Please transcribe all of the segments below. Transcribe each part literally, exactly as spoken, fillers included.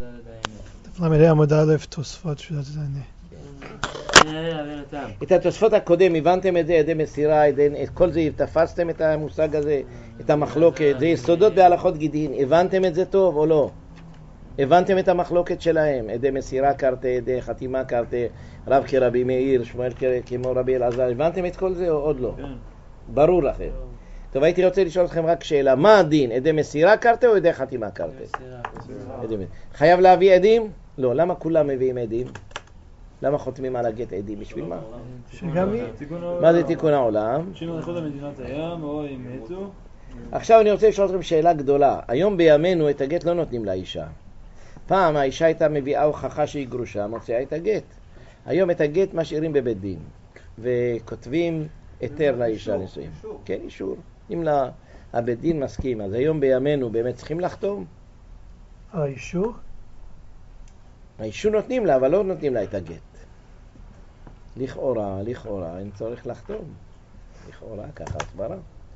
למדי עמוד א' תוספות שדעת את העניין. את התוספות הקודם, הבנתם את זה, עדי מסירה, את כל זה, תפסתם את המושג הזה, את המחלוקת, זה יסודות בהלכות גידין, הבנתם את זה טוב או לא? הבנתם את המחלוקת שלהם, עדי מסירה קרתה, עדי חתימה קרתה, רב כרבי מאיר, שמואל כמו רבי אלעזר, הבנתם את כל זה או עוד לא? ברור לכם. טוב, הייתי רוצה לשאול אתכם רק שאלה, מה הדין, עדי מסירה קרתה או עדי חתימה קרתה? חייב להביא עדים? לא, למה כולם מביאים עדים? למה חותמים על הגט עדים? בשביל מה? מה זה תיקון העולם? שאם הלכו למדינת הים או אם מתו. עכשיו אני רוצה לשאול אתכם שאלה גדולה. היום בימינו את הגט לא נותנים לאישה. פעם האישה הייתה מביאה הוכחה שהיא גרושה, מוציאה את הגט. היום את הגט משאירים בבית דין וכותבים היתר לאישה נישואים. כן, אישור. אם הבית דין מסכים, אז היום בימינו באמת צריכים לחתום? האישור? האישור נותנים לה, אבל לא נותנים לה את הגט. לכאורה, לכאורה, אין צורך לחתום. לכאורה, ככה הסברה.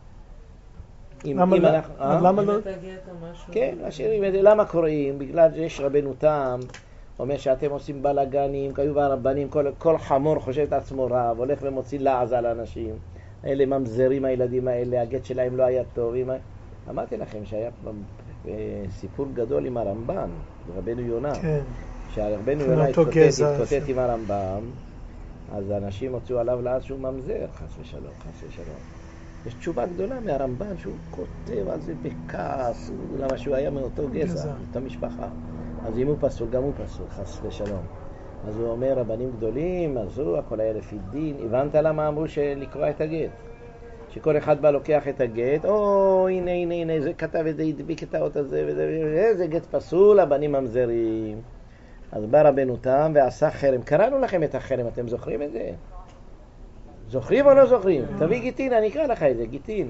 למה לא? למה לא? כן, השאירים את זה. למה קוראים? בגלל שיש רבנו תם, אומר שאתם עושים בלגנים, כיוב הרבנים, כל, כל חמור חושב את עצמו רב, הולך ומוציא לעז על אנשים. אלה ממזרים הילדים האלה, הגט שלהם לא היה טוב. אמרתי לכם שהיה סיפור גדול עם הרמב"ן, רבנו יונה. כן. שהרבנו יונה התקוטט עם הרמב"ם, אז האנשים הוצאו עליו לעז שהוא ממזר, חס ושלום, חס ושלום. יש תשובה גדולה מהרמב"ן שהוא כותב על זה בכעס, למה שהוא היה מאותו גזע, מאותה משפחה. אז אם הוא פסול, גם הוא פסול, חס ושלום. אז הוא אומר, רבנים גדולים, אז הוא, הכל היה לפי דין. הבנת למה אמרו לקרוא את הגט? שכל אחד בא לוקח את הגט, או הנה הנה הנה, זה כתב את זה, הדביק את האות הזה, וזה, זה גט פסול, הבנים ממזרים. אז בא רבנו תם ועשה חרם. קראנו לכם את החרם, אתם זוכרים את זה? זוכרים או לא זוכרים? תביא גיטין, אני אקרא לך את זה, גיטין.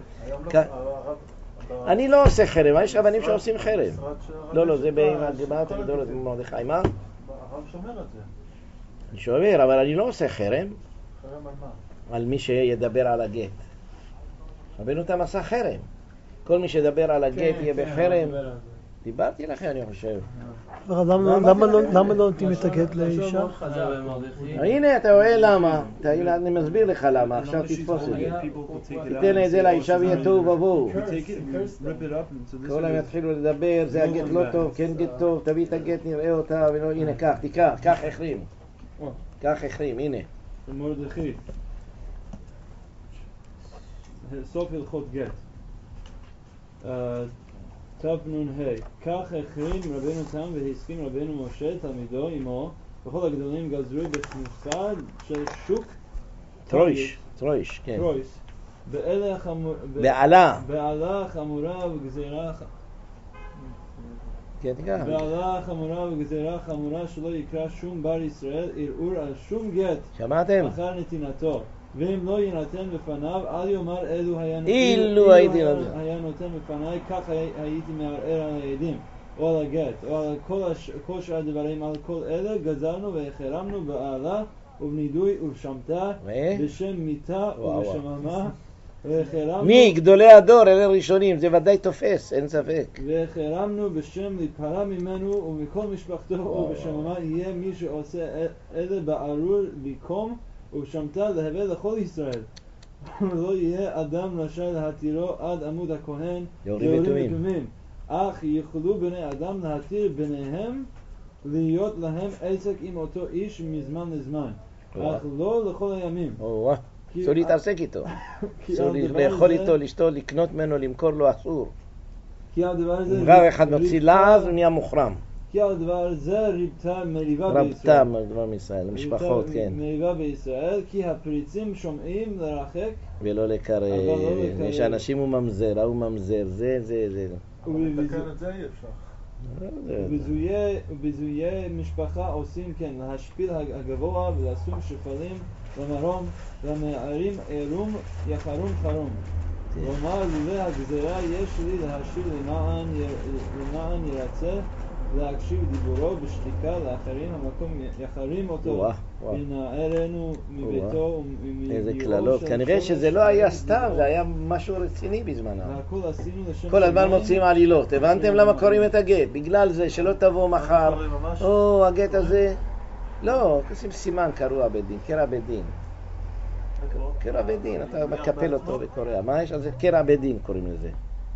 אני לא עושה חרם, יש רבנים שעושים חרם. לא, לא, זה בגמרת הגדולות במרדכי. מה? הרב שומר את זה. אני שומר, אבל אני לא עושה חרם. חרם על מה? על מי שידבר על הגט. רבנו תם עשה חרם. כל מי שידבר על הגט יהיה בחרם. דיברתי לכם, אני חושב. למה לא נותנים את הגט לאישה? הנה, אתה רואה למה. אני מסביר לך למה. עכשיו תתפוס את זה. תיתן את זה לאישה ויהיה טוב ובואו. כל הם יתחילו לדבר, זה הגט לא טוב, כן גט טוב, תביא את הגט, נראה אותה, הנה, קח, תיקח, קח החרים. קח החרים, הנה. מרדכי. סוף הלכות גט. תו נון ה' כך החרים רבנו תם והסכים רבנו משה תלמידו עמו וכל הגדולים גזרו בתנופת של שוק טרויש, טרויש, כן. טרויש בעלה חמורה בעלה בעלה חמורה וגזירה כן, תקרא בעלה חמורה וגזירה חמורה שלא יקרא שום בר ישראל ערעור על שום גט שמעתם? אחר נתינתו ואם לא ינתן בפניו, אל יאמר אלו היה נותן, אילו הייתי היה נותן בפניי, כך הייתי מערער על העדים, או על הגט, או על כל, הש... כל שאר הדברים, על כל אלה גזרנו והחרמנו בעלה ובנידוי ובשמתה, בשם מיתה ובשממה, והחרמנו... מי? גדולי הדור, אלה ראשונים, זה ודאי תופס, אין ספק. והחרמנו בשם להיפרע ממנו ומכל משפחתו ובשממה, יהיה מי שעושה אלה בארור ביקום, ובשמתה להווה לכל ישראל. לא יהיה אדם רשאי להתירו עד עמוד הכהן יורים ותומים. אך יכלו בני אדם להתיר ביניהם להיות להם עסק עם אותו איש מזמן לזמן. אך לא לכל הימים. אסור להתעסק איתו. אסור לאכול איתו, לשתות, לקנות ממנו, למכור לו אסור. אם רב אחד מוציא לעז, הוא נהיה מוחרם. כי על דבר זה רבתה מריבה בישראל. רבתה מריבה בישראל, למשפחות, כן. מריבה בישראל, כי הפריצים שומעים לרחק. ולא לקרב. יש אנשים הוא ממזר, הוא ממזר, זה, זה, זה. לתקן את זה אי אפשר. ובזויי משפחה עושים כן, להשפיל הגבוה ולשום שפלים למרום, והמערים עירום יחרום חרום. כלומר, לולא הגזירה יש לי להשיב למען ירצה להקשיב דיבורו בשתיקה לאחרים, המקום יחרים אותו, ינערנו מביתו וממיראו. איזה כללות, כנראה שזה לא היה סתם, זה היה משהו רציני בזמנם. כל הזמן מוצאים עלילות, הבנתם למה קוראים את הגט? בגלל זה שלא תבוא מחר, או הגט הזה, לא, עושים סימן קרוע בדין, קרע בדין. קרע בדין, אתה מקפל אותו וקורא, מה יש? אז קרע בדין קוראים לזה.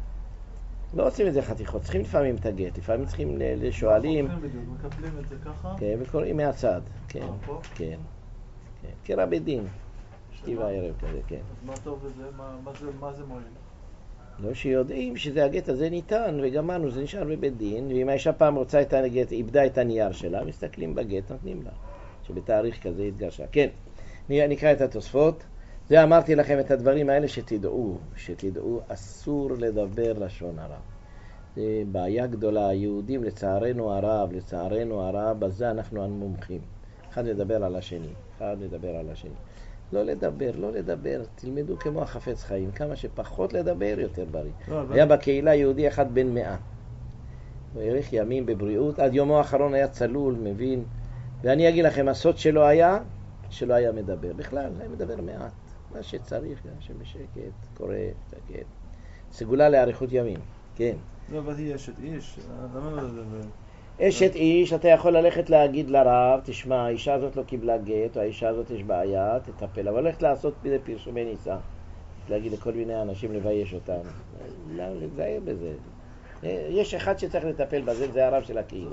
לא עושים את זה חתיכות, צריכים לפעמים את הגט, לפעמים צריכים לשואלים. מקפלים את זה ככה? כן, וקוראים מהצד, כן, כן, כן, קרע בדין, שתי בערב כזה, כן. אז מה טוב בזה? מה זה מועיל? לא שיודעים שזה הגט הזה ניתן, וגמרנו, זה נשאר בבית דין, ואם האישה פעם רוצה את הגט, איבדה את הנייר שלה, מסתכלים בגט, נותנים לה, שבתאריך כזה התגרשה. כן, נקרא את התוספות. זה אמרתי לכם את הדברים האלה שתדעו, שתדעו, אסור לדבר לשון הרע. זה בעיה גדולה, היהודים לצערנו הרב, לצערנו הרב, בזה אנחנו המומחים. אחד לדבר על השני, אחד לדבר על השני. לא לדבר, לא לדבר, תלמדו כמו החפץ חיים, כמה שפחות לדבר יותר בריא. לא, היה אבל... בקהילה יהודי אחד בן מאה. הוא העריך ימים בבריאות, עד יומו האחרון היה צלול, מבין. ואני אגיד לכם, הסוד שלו היה, שלא היה מדבר. בכלל, היה מדבר מעט. מה שצריך, שבשקט, קורא, תקט. סגולה לאריכות ימים, כן. לא, אבל היא אשת איש, למה לא לדבר? אשת איש, אתה יכול ללכת להגיד לרב, תשמע, האישה הזאת לא קיבלה גט, או האישה הזאת יש בעיה, תטפל. אבל הולכת לעשות בזה פרסומי ניסה. להגיד לכל מיני אנשים לבייש אותם. לא, לזהר בזה. יש אחד שצריך לטפל בזה, זה הרב של הקהילה.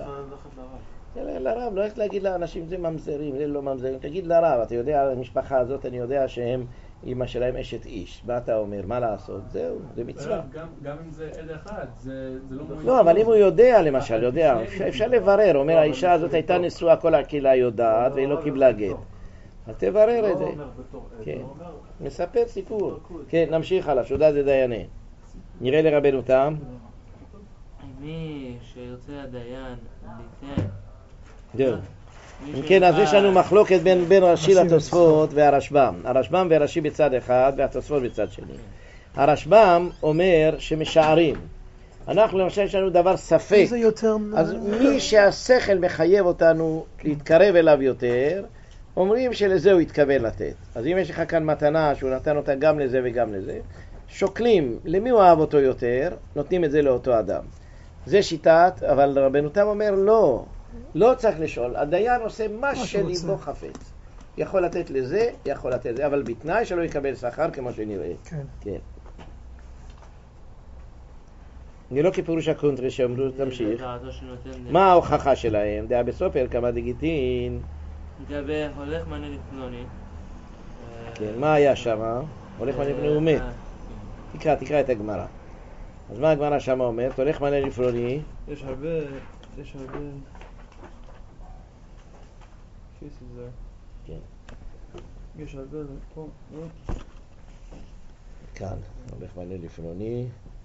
לרב, לא הולכת להגיד לאנשים, זה ממזרים, זה לא ממזרים. תגיד לרב, אתה יודע, המשפחה הזאת, אני יודע שהם, אמא שלהם אשת איש. מה אתה אומר? מה לעשות? זהו, זה מצווה. גם אם זה עד אחד, זה לא מועיל. לא, אבל אם הוא יודע, למשל, יודע, אפשר לברר. אומר, האישה הזאת הייתה נשואה, כל הקהילה יודעת, והיא לא קיבלה גט. אז תברר את זה. כן, מספר סיפור. כן, נמשיך הלאה, שודה זה דיינה. נראה לרבנו תם. מי שירצה הדיין ליתן. זהו. אם כן, אז יש לנו מחלוקת בין, בין רש"י לתוספות והרשב"ם. הרשב"ם והרש"י בצד אחד והתוספות בצד שני. הרשב"ם אומר שמשערים. אנחנו למשל יש לנו דבר ספק. אז מי שהשכל מחייב אותנו להתקרב אליו יותר, אומרים שלזה הוא יתכוון לתת. אז אם יש לך כאן מתנה שהוא נתן אותה גם לזה וגם לזה, שוקלים למי הוא אהב אותו יותר, נותנים את זה לאותו אדם. זה שיטת, אבל רבנו תם אומר לא. לא צריך לשאול, הדיין עושה מה שליבו חפץ. יכול לתת לזה, יכול לתת לזה, אבל בתנאי שלא יקבל שכר כמו שנראה. כן. כן. זה לא כפירוש הקונטרי שאומרו, תמשיך. מה ההוכחה שלהם? דעה בסופר, כמה דגיטין. לגבי הולך מנה לפלוני. כן, מה היה שם? הולך מנה לפלוני, הוא מת. תקרא, תקרא את הגמרא. אז מה הגמרא שם אומרת? הולך מנה לפלוני. יש הרבה, יש הרבה... כן. יש הרבה פה, כאן, הולך מנה לפלוני.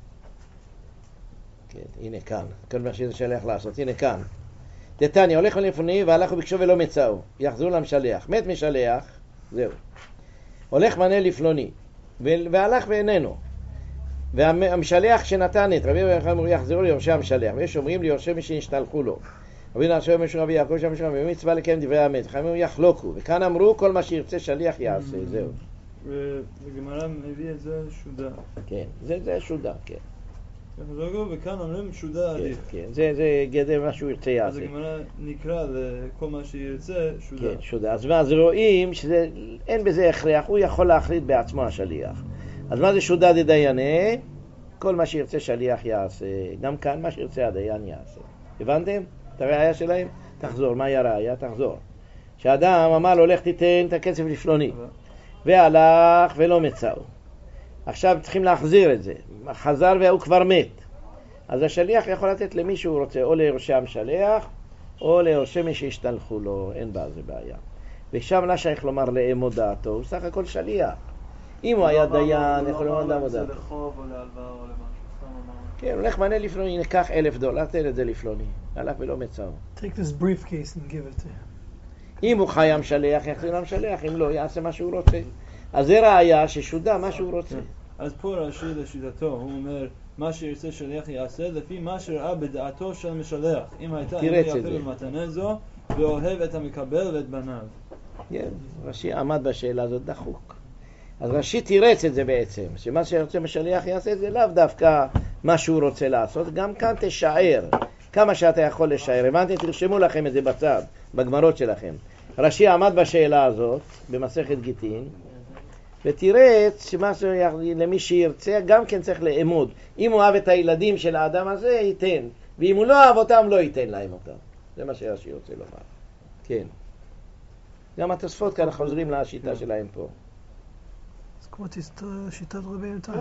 כן, הנה כאן. כל מה שזה שלח לעשות, הנה כאן. דתניא, הולך מנה לפלוני והלך וביקשו ולא מצאו. יחזרו למשלח. מת משלח, זהו. הולך מנה לפלוני והלך ואיננו. והמשלח שנתן את רבי יוחנן יחזרו ליורשי המשלח. ויש אומרים ליורשי מי שנשתלחו לו. רבי נעשו משהו רבי יעקב שם משהו רבי מצווה לקיים דברי האמת. חייבים יחלוקו. וכאן אמרו כל מה שירצה שליח יעשה. זהו. וגמרא מביא את זה שודה. כן, זה זה שודה, כן. וכאן אומרים שודה עדיף. כן, זה זה גדר מה שהוא ירצה יעשה. אז הגמרא נקרא לכל מה שירצה שודה. כן, שודה. אז רואים שאין בזה הכרח, הוא יכול להחליט בעצמו השליח. אז מה זה שודה דדיינה? כל מה שירצה שליח יעשה. גם כאן מה שירצה הדיין יעשה. הבנתם? את הראייה שלהם? תחזור. מה היא הראייה? תחזור. שאדם אמר לו, הולך תיתן את הכסף לפלוני. והלך ולא מצאו. עכשיו צריכים להחזיר את זה. חזר והוא כבר מת. אז השליח יכול לתת למי שהוא רוצה, או ליורשי המשלח, או ליורשי מי שהשתלחו לו. אין בה זה בעיה. ושם לא שייך לומר לאמוד דעתו, הוא סך הכל שליח. אם הוא היה דיין, יכול לומר לעמוד דעתו. זה לחוב או להלוואה או למשהו. כן, הולך מנה לפלוני, ניקח אלף דולר, תן את זה לפלוני. הלך ולא מצאו. Take this briefcase and give it to him. אם הוא חי המשלח, יחזיר המשלח, אם לא, יעשה מה שהוא רוצה. אז זה ראיה ששודה מה שהוא רוצה. אז פה רש"י לשיטתו, הוא אומר מה שירצה שליח יעשה לפי מה שראה בדעתו של משלח. אם הייתה תירץ את יפה זה. במתנה זו ואוהב את המקבל ואת בניו. כן, רש"י עמד בשאלה הזאת דחוק. אז רש"י תירץ את זה בעצם, שמה שרוצה משליח יעשה זה לאו דווקא מה שהוא רוצה לעשות, גם כאן תשער, כמה שאתה יכול לשער. הבנתי, תרשמו לכם את זה בצד, בגמרות שלכם. רש"י עמד בשאלה הזאת, במסכת גיטין, ותירץ שמה למי שירצה גם כן צריך לאמוד. אם הוא אוהב את הילדים של האדם הזה, ייתן, ואם הוא לא אוהב אותם, לא ייתן להם אותם. זה מה שרש"י רוצה לומר. כן. גם התוספות כאן חוזרים לשיטה שלהם פה. זה כמו שיטת רבי נתן.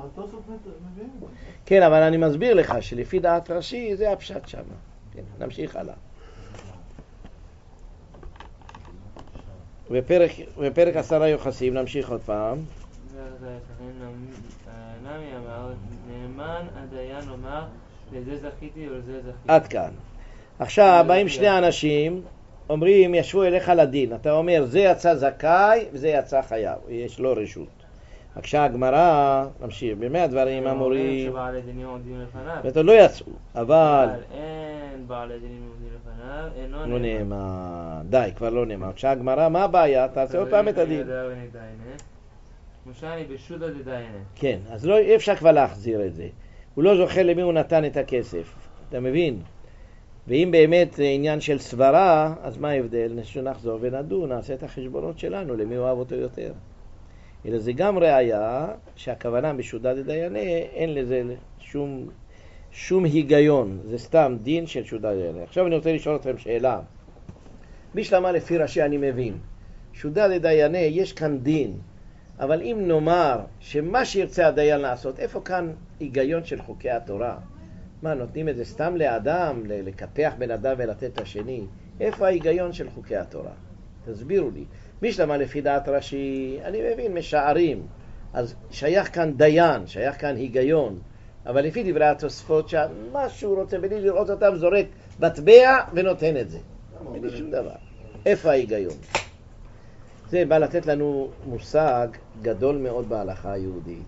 כן, אבל אני מסביר לך שלפי דעת רש"י זה הפשט שם. כן, נמשיך הלאה. בפרק, בפרק עשרה יוחסים נמשיך עוד פעם. נמי אמר, נאמן הדיין אומר, לזה זכיתי ולזה זכיתי. עד כאן. עכשיו באים שני אנשים, אומרים ישבו אליך לדין. אתה אומר זה יצא זכאי וזה יצא חייב, יש לו רשות. בבקשה הגמרא, נמשיך, במאה הדברים אמורים, שבעלי דינים עומדים לפניו. ואתה לא יצאו, אבל אין בעלי דינים עומדים לפניו, אינו לא נאמן. די, כבר לא נאמן. בבקשה הגמרא, מה הבעיה? תעשה עוד פעם את הדין. מושני בשודא דדיינה. כן, אז לא, אי אפשר כבר להחזיר את זה. הוא לא זוכר למי הוא נתן את הכסף. אתה מבין? ואם באמת זה עניין של סברה, אז מה ההבדל? נחזור ונדון, נעשה את החשבונות שלנו, למי הוא אוהב אותו יותר. אלא זה גם ראיה שהכוונה בשודא דדיינה, אין לזה שום, שום היגיון. זה סתם דין של שודא דדיינה. עכשיו אני רוצה לשאול אתכם שאלה. בשלמה לפי רש"י אני מבין. שודא דדיינה, יש כאן דין. אבל אם נאמר שמה שירצה הדיין לעשות, איפה כאן היגיון של חוקי התורה? מה, נותנים את זה סתם לאדם, לקפח בן אדם ולתת את השני? איפה ההיגיון של חוקי התורה? תסבירו לי. בשלמה לפי דעת רש"י, אני מבין, משערים. אז שייך כאן דיין, שייך כאן היגיון. אבל לפי דברי התוספות, שמה שהוא רוצה בלי לראות אותם זורק מטבע ונותן את זה. בלי שום דבר. איפה ההיגיון? זה בא לתת לנו מושג גדול מאוד בהלכה היהודית.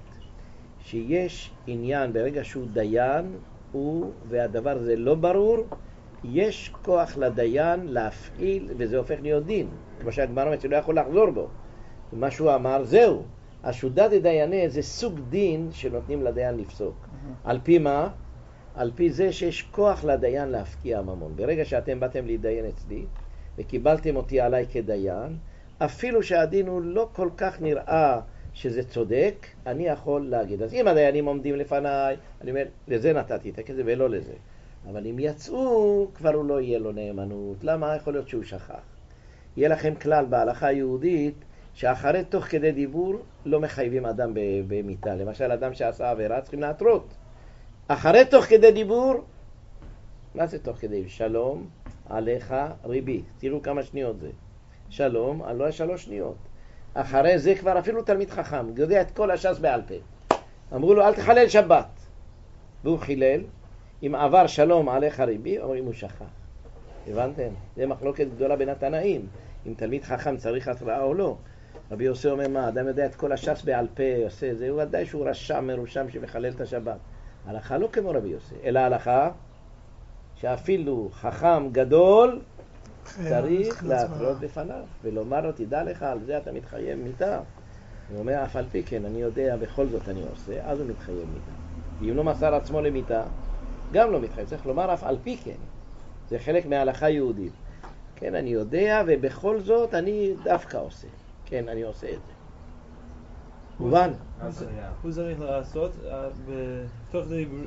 שיש עניין, ברגע שהוא דיין, הוא, והדבר הזה לא ברור, יש כוח לדיין להפעיל, וזה הופך להיות דין. כמו שהגמרא אומרת שלא יכול לחזור בו. ומה שהוא אמר, זהו. השודא דדיינה זה סוג דין שנותנים לדיין לפסוק. על פי מה? על פי זה שיש כוח לדיין להפקיע ממון. ברגע שאתם באתם להידיין אצלי, וקיבלתם אותי עליי כדיין, אפילו שהדין הוא לא כל כך נראה שזה צודק, אני יכול להגיד. אז אם הדיינים עומדים לפניי, אני אומר, לזה נתתי את הכסף ולא לזה. אבל אם יצאו, כבר הוא לא יהיה לו נאמנות. למה? יכול להיות שהוא שכח. יהיה לכם כלל בהלכה היהודית, שאחרי תוך כדי דיבור לא מחייבים אדם במיתה. למשל, אדם שעשה עבירה צריכים להתרות. אחרי תוך כדי דיבור, מה זה תוך כדי? שלום עליך ריבי. תראו כמה שניות זה. שלום, על לא שלוש שניות. אחרי זה כבר אפילו תלמיד חכם, יודע את כל הש"ס בעל פה. אמרו לו, אל תחלל שבת. והוא חילל. אם עבר שלום עליך ריבי, אומרים הוא שכח. הבנתם? זה מחלוקת גדולה בין התנאים. אם תלמיד חכם צריך התראה או לא. רבי יוסי אומר, מה, אדם יודע את כל הש"ס בעל פה, עושה זה, הוא ודאי שהוא רשע מרושם שמחלל את השבת. הלכה לא כמו רבי יוסי, אלא הלכה שאפילו חכם גדול צריך להתרות בפניו ולומר לו, תדע לך, על זה אתה מתחייב מיתה. הוא אומר, אף על פי כן, אני יודע, בכל זאת אני עושה, אז הוא מתחייב מיתה. ואם לא מסר עצמו למיתה, גם לא מתחייב. צריך לומר, אף על פי כן. זה חלק מההלכה היהודית. כן, אני יודע, ובכל זאת אני דווקא עושה. כן, אני עושה את זה. מובן? הוא צריך לעשות בתוך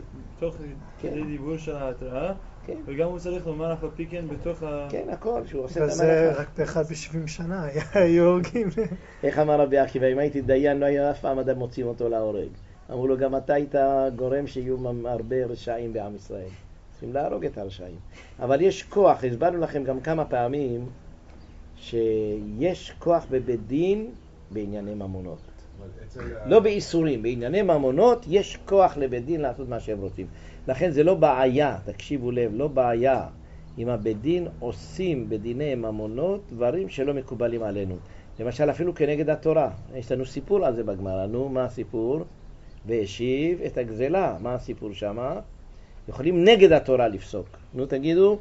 כדי דיבור של ההתראה, וגם הוא צריך לומר אף על פי כן בתוך ה... כן, הכל, שהוא עושה את המלאכה. וזה רק באחד בשבעים שנה, היו הורגים. איך אמר רבי עקיבא, אם הייתי דיין לא היה אף פעם אדם מוצאים אותו להורג. אמרו לו, גם אתה היית גורם שיהיו הרבה רשעים בעם ישראל. צריכים להרוג את הרשעים. אבל יש כוח, הסברנו לכם גם כמה פעמים, שיש כוח בבית דין בענייני ממונות. לא באיסורים, בענייני ממונות יש כוח לבית דין לעשות מה שהם רוצים. לכן זה לא בעיה, תקשיבו לב, לא בעיה אם הבית דין עושים בדיני ממונות דברים שלא מקובלים עלינו. למשל אפילו כנגד התורה. יש לנו סיפור על זה בגמרא. נו, מה הסיפור? והשיב את הגזלה. מה הסיפור שמה? יכולים נגד התורה לפסוק. נו תגידו,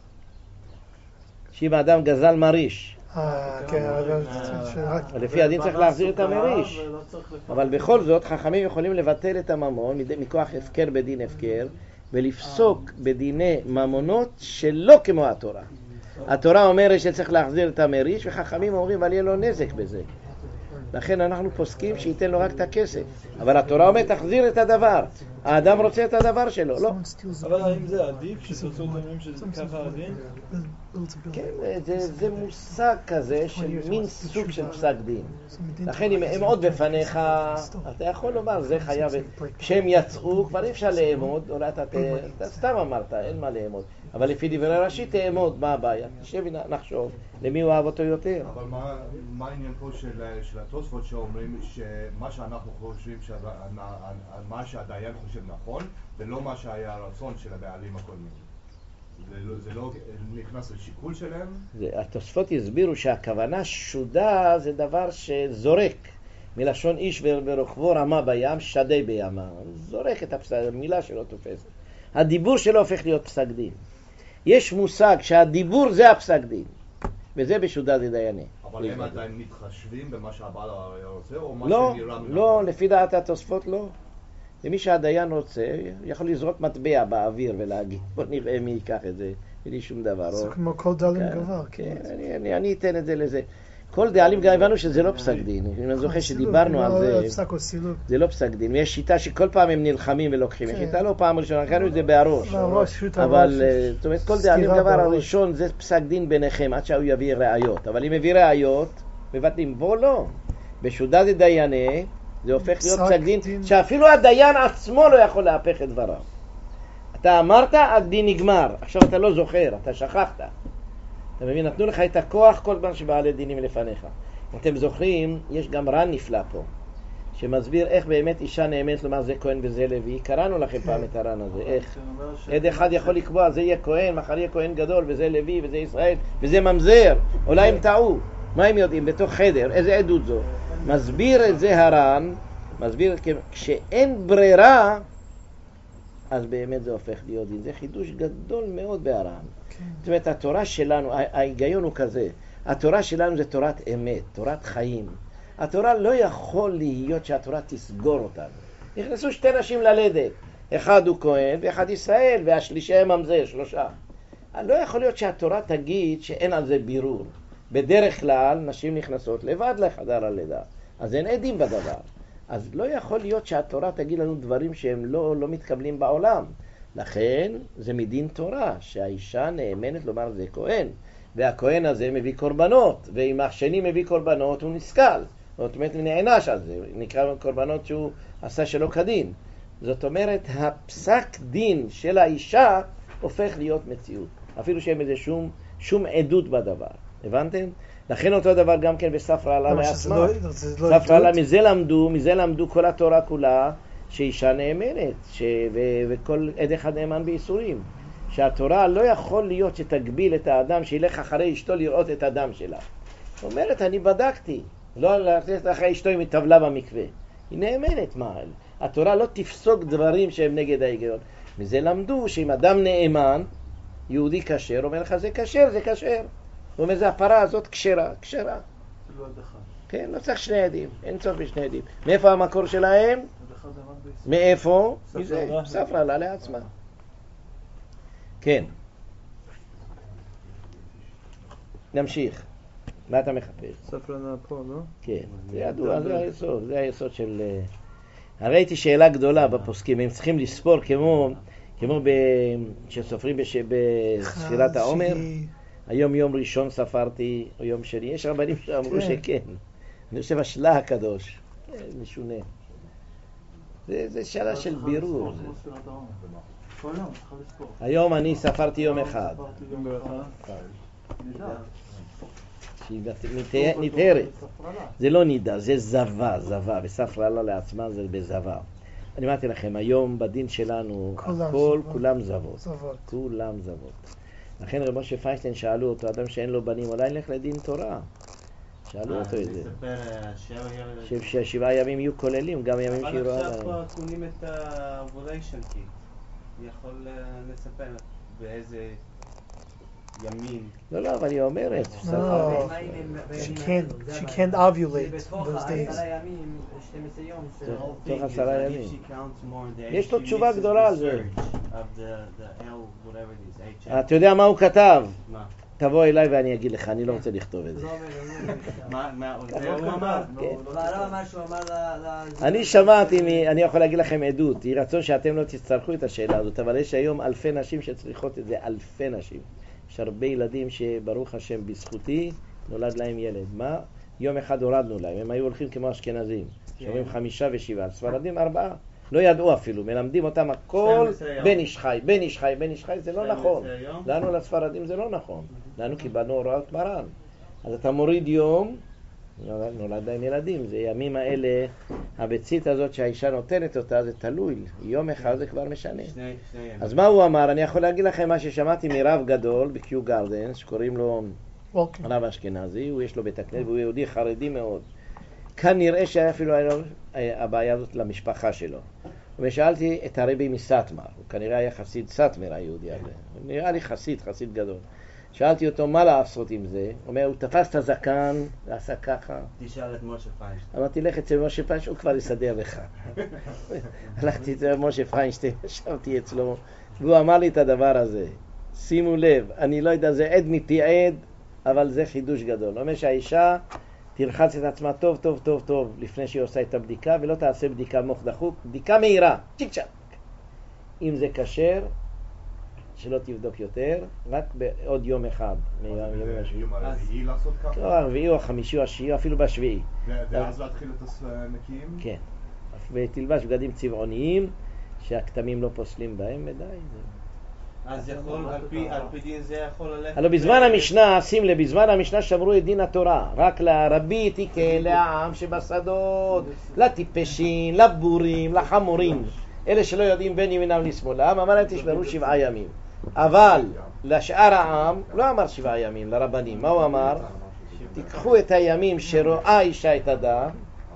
שאם האדם גזל מריש, אה, כן, אבל... לפי הדין צריך להחזיר את המריש. אבל בכל זאת חכמים יכולים לבטל את הממון מכוח הפקר בדין הפקר, ולפסוק בדיני ממונות שלא כמו התורה. התורה אומרת שצריך להחזיר את המריש, וחכמים אומרים אבל יהיה לו נזק בזה. לכן אנחנו פוסקים שייתן לו רק את הכסף. אבל התורה אומרת תחזיר את הדבר. האדם רוצה את הדבר שלו, לא. אבל האם זה עדיף שתוצאות אומרים שזה ככה הדין? כן, זה, זה מושג כזה של מין סוג של פסק דין. לכן אם הם עוד בפניך, אתה יכול לומר זה חייב, כשהם יצאו כבר אי אפשר לאמוד, אולי אתה, אתה סתם אמרת, אין מה לאמוד. אבל לפי דברי רש"י תאמוד, מה הבעיה? תשב ונחשוב למי הוא אהב אותו יותר. אבל מה, מה העניין פה של, של התוספות שאומרים שמה שאנחנו חושבים, מה שהדיין חושב נכון, ולא מה שהיה הרצון של הבעלים הקודמים? זה לא, זה לא נכנס לשיקול שלהם? זה, התוספות הסבירו שהכוונה שודה זה דבר שזורק, מלשון איש ורוכבו רמה בים, שדה בימה, זורק את הפסק, מילה שלא תופסת. הדיבור שלו הופך להיות פסק דין. יש מושג שהדיבור זה הפסק דין, וזה בשודה זה דייני. אבל הם עדיין מתחשבים במה שהבעל רוצה, או מה לא, שנראה מן לא, לפי דעת התוספות לא. למי שהדיין רוצה, יכול לזרוק מטבע באוויר ולהגיד, בוא נראה מי ייקח את זה, אין לי שום דבר. זה כמו כל דאלים גבר. כן, אני אתן את זה לזה. כל דאלים גבר, הבנו שזה לא פסק דין. אני זוכר שדיברנו על זה, זה לא פסק דין. ויש שיטה שכל פעם הם נלחמים ולוקחים. יש שיטה לא פעם ראשונה, כאן זה בהראש. אבל, זאת אומרת, כל דאלים גבר הראשון זה פסק דין ביניכם, עד שהוא יביא ראיות. אבל אם מביא ראיות, מבטלים. בו לא. בשודה זה דייני, זה הופך להיות פסק דין, שאפילו הדיין עצמו לא יכול להפך את דבריו. אתה אמרת, הדין נגמר. עכשיו אתה לא זוכר, אתה שכחת. אתה מבין, נתנו לך את הכוח כל פעם שבעלי דינים לפניך. אתם זוכרים, יש גם רן נפלא פה, שמסביר איך באמת אישה נאמנת לומר זה כהן וזה לוי. קראנו לכם פעם את הרן הזה, איך? עד אחד יכול לקבוע, זה יהיה כהן, מחר יהיה כהן גדול, וזה לוי, וזה ישראל, וזה ממזר. אולי הם טעו. מה הם יודעים? בתוך חדר, איזה עדות זו? מסביר את זה הר"ן, מסביר כשאין ברירה, אז באמת זה הופך להיות דין. זה חידוש גדול מאוד בהר"ן. זאת אומרת, התורה שלנו, ההיגיון הוא כזה, התורה שלנו זה תורת אמת, תורת חיים. התורה לא יכול להיות שהתורה תסגור אותנו. נכנסו שתי נשים ללדת, אחד הוא כהן ואחד ישראל, והשלישי הם ממזר, שלושה. לא יכול להיות שהתורה תגיד שאין על זה בירור. בדרך כלל נשים נכנסות לבד לחדר הלידה, אז אין עדים בדבר. אז לא יכול להיות שהתורה תגיד לנו דברים שהם לא, לא מתקבלים בעולם. לכן זה מדין תורה, שהאישה נאמנת לומר זה כהן, והכהן הזה מביא קורבנות, ואם השני מביא קורבנות הוא נסכל, זאת אומרת הוא נענש על זה, נקרא קורבנות שהוא עשה שלא כדין. זאת אומרת הפסק דין של האישה הופך להיות מציאות, אפילו שאין בזה שום, שום עדות בדבר. הבנתם? לכן אותו דבר גם כן בספר הלאה לעצמה. ספר הלאה, מזה למדו, מזה למדו כל התורה כולה, שאישה נאמנת, ש... ו... וכל עד אחד נאמן בייסורים. שהתורה לא יכול להיות שתגביל את האדם שילך אחרי אשתו לראות את הדם שלה. זאת אומרת, אני בדקתי, לא ללכת אחרי אשתו אם היא טבלה במקווה. היא נאמנת, מה? התורה לא תפסוק דברים שהם נגד ההיגיון. מזה למדו שאם אדם נאמן, יהודי כשר, אומר לך זה כשר, זה כשר. הוא אומר, זה הפרה הזאת כשרה, כשרה. כן, לא צריך שני עדים, אין צורך בשני עדים. מאיפה המקור שלהם? מאיפה? מזה, ספרה לה לעצמה. כן. נמשיך. מה אתה מחפש? ספרה לה פה, לא? כן, זה ידוע, זה היסוד, זה היסוד של... ראיתי שאלה גדולה בפוסקים, הם צריכים לספור כמו, כמו ב... שסופרים בש... בספירת העומר. היום יום ראשון ספרתי, או יום שני, יש רבנים שאמרו שכן. אני חושב השלה הקדוש, משונה. זה, זה שאלה של בירור. היום אני ספרתי יום אחד. שהיא נתארת. זה לא נידה, זה זווה, זווה. בספרה לה לעצמה זה בזווה. אני אמרתי לכם, היום בדין שלנו, הכל, כולם זוות. כולם זוות. לכן רב משה פיינשטיין שאלו אותו, אדם שאין לו בנים, אולי נלך לדין תורה. שאלו אותו את זה. נספר שבע ימים. ששבעה ימים יהיו כוללים, גם ימים שהיא רואה אבל להם. עכשיו קונים את ה-ovulation kit. אני יכול לספר באיזה ימים. לא, לא, אבל היא אומרת. No, she can't, she can't ovulate those days. תוך עשרה ימים. יש לו תשובה גדולה על זה. אתה יודע מה הוא כתב? מה? תבוא אליי ואני אגיד לך, אני לא רוצה לכתוב את זה. מה הוא אמר? אני שמעתי, אני יכול להגיד לכם עדות, יהי רצון שאתם לא תצטרכו את השאלה הזאת, אבל יש היום אלפי נשים שצריכות את זה, אלפי נשים. יש הרבה ילדים שברוך השם בזכותי נולד להם ילד. מה? יום אחד הורדנו להם, הם היו הולכים כמו אשכנזים, שאומרים חמישה ושבעה, ספרדים ארבעה, לא ידעו אפילו, מלמדים אותם הכל בן איש חי, בן איש חי, בן איש חי, זה לא נכון. לנו לספרדים זה לא נכון, לנו קיבלנו הוראות מרן. אז אתה מוריד יום, נולד להם ילדים, זה ימים האלה, הביצית הזאת שהאישה נותנת אותה, זה תלוי, יום אחד זה כבר משנה. אז מה הוא אמר? אני יכול להגיד לכם מה ששמעתי מרב גדול בקיו גרדן, שקוראים לו רב אשכנזי, הוא יש לו בית הכנסת, והוא יהודי חרדי מאוד. כנראה שהיה אפילו הבעיה הזאת למשפחה שלו. ושאלתי את הרבי מסטמר, הוא כנראה היה חסיד סטמר היהודי הזה, נראה לי חסיד, חסיד גדול. שאלתי אותו מה לעשות עם זה, הוא אומר, הוא תפס את הזקן ועשה ככה. תשאל את משה פיינשטיין. אמרתי, לך אצל משה פיינשטיין, הוא כבר יסדר לך. הלכתי אצל משה פיינשטיין, ישבתי אצלו, והוא אמר לי את הדבר הזה. שימו לב, אני לא יודע, זה עד מפי עד, אבל זה חידוש גדול. הוא אומר שהאישה תלחץ את עצמה טוב, טוב, טוב, טוב, לפני שהיא עושה את הבדיקה, ולא תעשה בדיקה מוח דחוק, בדיקה מהירה, צ'יק צ'ק. אם זה כשר, שלא תבדוק יותר, רק בעוד יום אחד. יום הרביעי לעשות ככה? לא, הרביעי או החמישי או השיעי, אפילו בשביעי. ואז להתחיל את הנקיים? כן. ותלבש בגדים צבעוניים, שהכתמים לא פוסלים בהם, ודי. אז יכול, על פי דין זה יכול ללכת... הלוא בזמן המשנה, שים לב, בזמן המשנה שמרו את דין התורה, רק לרבי תיקן, לעם שבשדות, לטיפשים, לבורים, לחמורים, אלה שלא יודעים בין ימינם לשמאלם, אמר להם תשמרו שבעה ימים. אבל לשאר העם לא אמר שבעה ימים, לרבנים. מה הוא אמר? תיקחו את הימים שרואה אישה את הדם,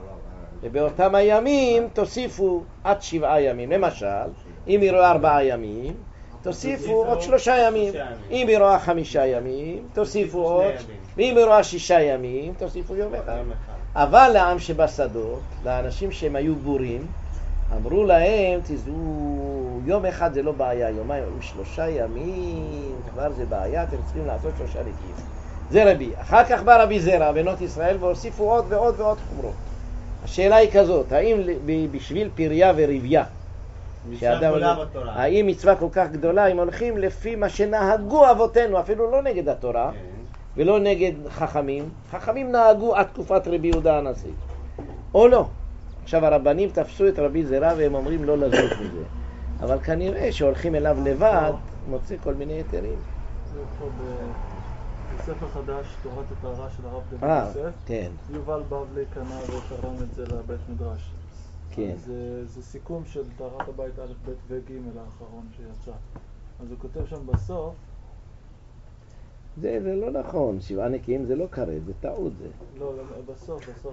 ובאותם הימים תוסיפו עד שבעה ימים. למשל, אם היא רואה ארבעה ימים, תוסיפו עוד שלושה ימים. אם היא רואה חמישה ימים, תוסיפו עוד. ואם היא רואה שישה ימים, תוסיפו יום אחד. אבל לעם שבשדות, לאנשים שהם היו בורים, אמרו להם, תזהו, יום אחד זה לא בעיה, יומיים, שלושה ימים, כבר זה בעיה, אתם צריכים לעשות שלושה נקיים. זה רבי. אחר כך בא רבי זרע, בנות ישראל, והוסיפו עוד ועוד ועוד חומרות. השאלה היא כזאת, האם בשביל פריה ורביה, האם מצווה כל כך גדולה, אם הולכים לפי מה שנהגו אבותינו, אפילו לא נגד התורה, ולא נגד חכמים, חכמים נהגו עד תקופת רבי יהודה הנשיא, או לא? עכשיו הרבנים תפסו את רבי זרע והם אומרים לא לזוז מזה, אבל כנראה שהולכים אליו לבד מוצא כל מיני יתרים. זה פה בספר חדש, תורת הטהרה של הרב דוד יוסף, כן. יובל בבלי קנה ותרם את זה לבית מדרש. כן. זה, זה סיכום של טהרת הבית א' ב' וג' האחרון שיצא. אז הוא כותב שם בסוף, זה, זה לא נכון, שבעה נקיים זה לא כרת, זה טעות זה. לא, לא, בסוף, בסוף,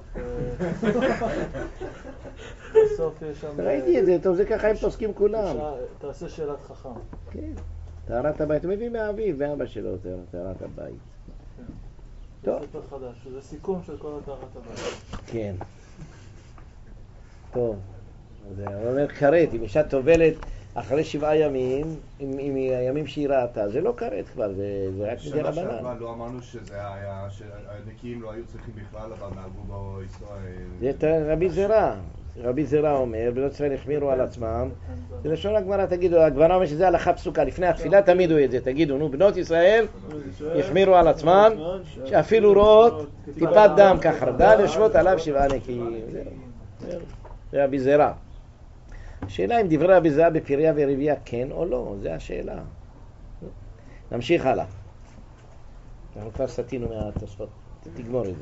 בסוף יש שם... ראיתי את זה, טוב, זה ככה הם פוסקים כולם. תעשה שאלת חכם. כן, טהרת הבית, הוא מביא מאביו, ואבא שלו, טהרת הבית. טוב. זה ספר חדש, זה סיכום של כל טהרת הבית. כן. טוב, זה אומר כרת, אם אישה טובלת אחרי שבעה ימים, עם, עם הימים שהיא ראתה, זה לא כרת כבר, זה, זה רק מדי רבנן. שנה שעברה לא אמרנו שזה היה, שהנקיים לא היו צריכים בכלל, אבל נהגו בישראל. זה רבי זרע, רבי זרע אומר, בנות ישראל החמירו על עצמם, זה לשון הגמרא, תגידו, הגמרא אומר שזה הלכה פסוקה, לפני התפילה תמידו את זה, תגידו, נו, בנות ישראל החמירו על עצמם, שאפילו רואות טיפת דם ככה, רדה לשבות עליו שבעה נקיים. זה רבי זרע. השאלה אם דברי רבי זרע בפריה ורבייה כן או לא, זה השאלה. נמשיך הלאה. אנחנו כבר סתינו מהתוספות, תגמור את זה.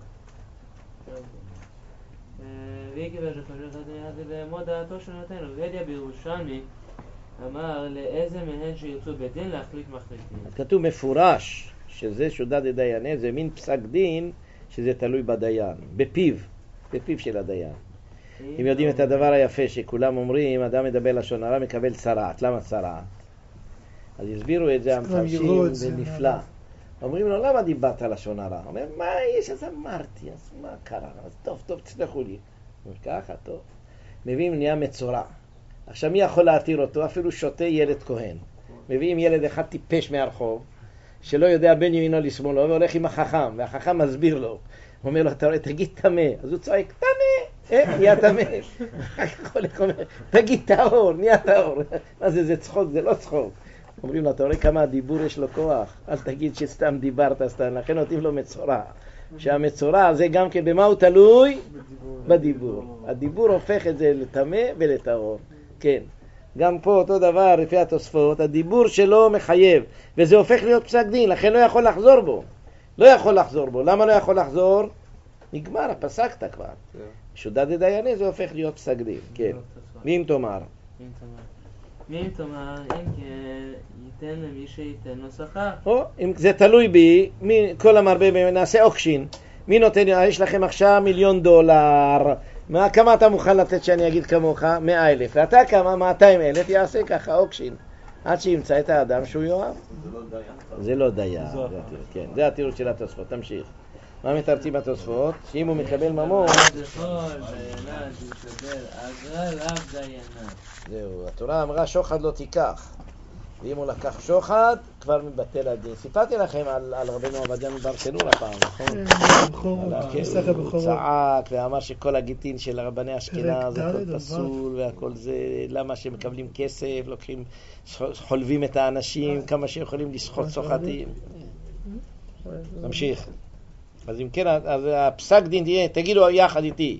ויקי ושחשוב זה לעמוד דעתו שנותנו. ודיה בירושלמי אמר לאיזה מהן שירצו בדין להחליט מחליטים. כתוב מפורש שזה שודד דייני, זה מין פסק דין שזה תלוי בדיין, בפיו, בפיו של הדיין. אם יודעים את הדבר היפה שכולם אומרים, אדם מדבר לשון הרע מקבל צרעת. למה צרעת? אז הסבירו את זה המפרשים בנפלא. אומרים לו, למה דיברת לשון הרע? הוא אומר, מה יש? אז אמרתי, אז מה קרה? אז טוב, טוב, תסלחו לי. הוא אומר, ככה, טוב. מביאים נהיה מצורע. עכשיו מי יכול להתיר אותו? אפילו שותה ילד כהן. מביאים ילד אחד טיפש מהרחוב, שלא יודע בין ימינו לשמאלו, והולך עם החכם, והחכם מסביר לו. הוא אומר לו, אתה רואה, תגיד תמה. אז הוא צועק, תמה! אה, נהיה תמה. הולך אומר, תגיד טהור, נהיה טהור. מה זה, זה צחוק, זה לא צחוק. אומרים לו, אתה רואה כמה הדיבור יש לו כוח. אל תגיד שסתם דיברת סתם, לכן נותנים לו מצורע. שהמצורע זה גם כן, במה הוא תלוי? בדיבור. הדיבור הופך את זה לטמא ולטהור. כן. גם פה אותו דבר לפי התוספות, הדיבור שלו מחייב, וזה הופך להיות פסק דין, לכן לא יכול לחזור בו. לא יכול לחזור בו. למה לא יכול לחזור? נגמר, פסקת כבר. שודד דייני זה הופך להיות פסק דין. כן. מי אם תאמר? מי אם תאמר, אם כן, ייתן למי שייתן לו שכר. או, אם זה תלוי בי, מי, כל המרבה, נעשה אוקשין. מי נותן, יש לכם עכשיו מיליון דולר. מה, כמה אתה מוכן לתת שאני אגיד כמוך? מאה אלף. ואתה כמה? מאתיים אלף, יעשה ככה אוקשין. עד שימצא את האדם שהוא יואב. זה לא דיין. זה לא דיין. כן, זה התירוץ של התוספות. תמשיך. מה מתרצים התוספות? שאם הוא מקבל ממון... זהו, התורה אמרה שוחד לא תיקח. ואם הוא לקח שוחד, כבר מבטל הדין. סיפרתי לכם על, על רבנו עובדיה מברסלונה פעם, נכון? הוא צעק ואמר שכל הגיטין של רבני אשכנז זה הכל פסול והכל זה, למה שמקבלים כסף, לוקחים, חולבים את האנשים, כמה שיכולים לשחוט סוחטים. נמשיך. אז אם כן, אז הפסק דין תהיה, תגידו יחד איתי,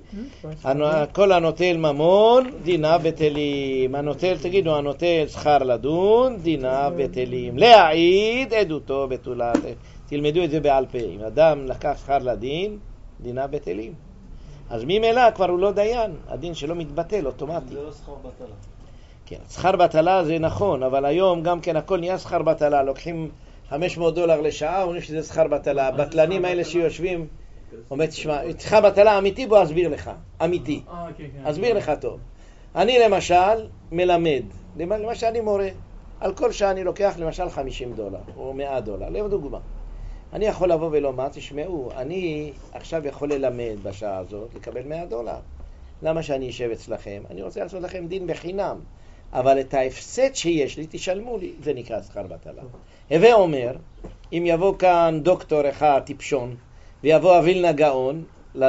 כל הנוטל ממון, דינה בטלים. הנוטל, תגידו, הנוטל שכר לדון, דינה בטלים. להעיד עדותו בתולה. תלמדו את זה בעל פה. אם אדם לקח שכר לדין, דינה בטלים. אז ממילא כבר הוא לא דיין, הדין שלו מתבטל אוטומטי. זה לא שכר בטלה. כן, שכר בטלה זה נכון, אבל היום גם כן הכל נהיה שכר בטלה, לוקחים חמש מאות דולר לשעה, אומרים שזה שכר בטלה. הבטלנים האלה שיושבים, אומר, תשמע, שכר בטלה אמיתי, בוא אסביר לך. אמיתי. אסביר לך טוב. אני למשל מלמד, למשל אני מורה, על כל שעה אני לוקח למשל חמישים דולר, או מאה דולר, לדוגמה. אני יכול לבוא ולומר, תשמעו, אני עכשיו יכול ללמד בשעה הזאת, לקבל מאה דולר. למה שאני אשב אצלכם? אני רוצה לעשות לכם דין בחינם. אבל את ההפסד שיש לי, תשלמו לי. זה נקרא שכר בטלה. הווה אומר, אם יבוא כאן דוקטור אחד טיפשון, ויבוא אבילנה גאון,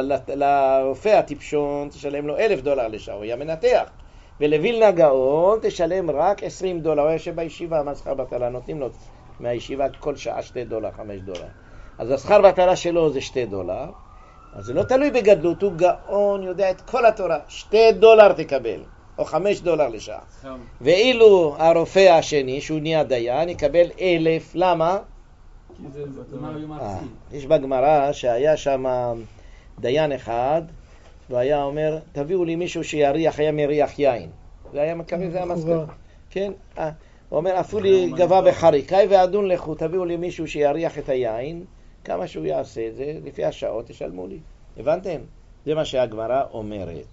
לרופא הטיפשון תשלם לו אלף דולר לשעה, הוא יהיה מנתח. ולווילנה גאון תשלם רק עשרים דולר, הוא יושב בישיבה, מה שכר בטלה? נותנים לו מהישיבה כל שעה שתי דולר, חמש דולר. אז השכר בטלה שלו זה שתי דולר, אז זה לא תלוי בגדלות, הוא גאון, יודע את כל התורה, שתי דולר תקבל. או חמש דולר לשעה. ואילו הרופא השני, שהוא נהיה דיין, יקבל אלף. למה? כי זה מה הוא מעשי. יש בגמרא שהיה שם דיין אחד, והוא היה אומר, תביאו לי מישהו שיריח, היה מריח יין. זה היה מקווה, זה היה מסקר. כן? הוא אומר, אפו לי גבה בחריקאי ועדון לכו, תביאו לי מישהו שיריח את היין, כמה שהוא יעשה את זה, לפי השעות תשלמו לי. הבנתם? זה מה שהגמרא אומרת.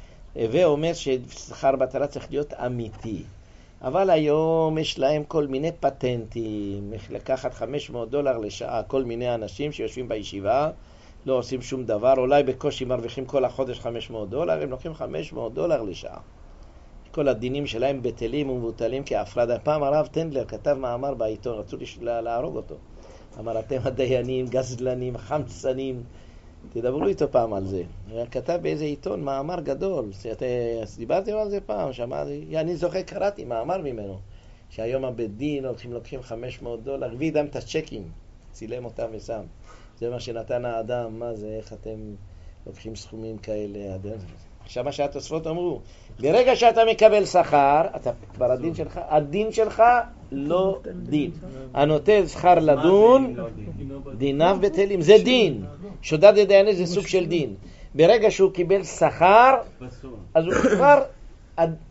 ואומר ששכר בטלה צריך להיות אמיתי. אבל היום יש להם כל מיני פטנטים, לקחת חמש מאות דולר לשעה, כל מיני אנשים שיושבים בישיבה, לא עושים שום דבר, אולי בקושי מרוויחים כל החודש חמש מאות דולר, הם לוקחים חמש מאות דולר לשעה. כל הדינים שלהם בטלים ומבוטלים כהפרדה. פעם הרב טנדלר כתב מאמר בעיתון, רצו להרוג אותו. אמר, אתם הדיינים, גזלנים, חמצנים, תדברו איתו פעם על זה. הוא כתב באיזה עיתון מאמר גדול. דיברתי על זה פעם, שמעתי, אני זוכר, קראתי מאמר ממנו, שהיום הבית דין הולכים לוקחים חמש מאות דולר, הביא דם את הצ'קים, צילם אותם ושם. זה מה שנתן האדם, מה זה, איך אתם לוקחים סכומים כאלה. עכשיו מה שהתוספות אמרו, ברגע שאתה מקבל שכר, אתה כבר הדין שלך, הדין שלך לא דין. הנוטל שכר לדון, דיניו בטלים, זה דין. שודד דייני זה סוג של דין. ברגע שהוא קיבל שכר, אז הוא כבר,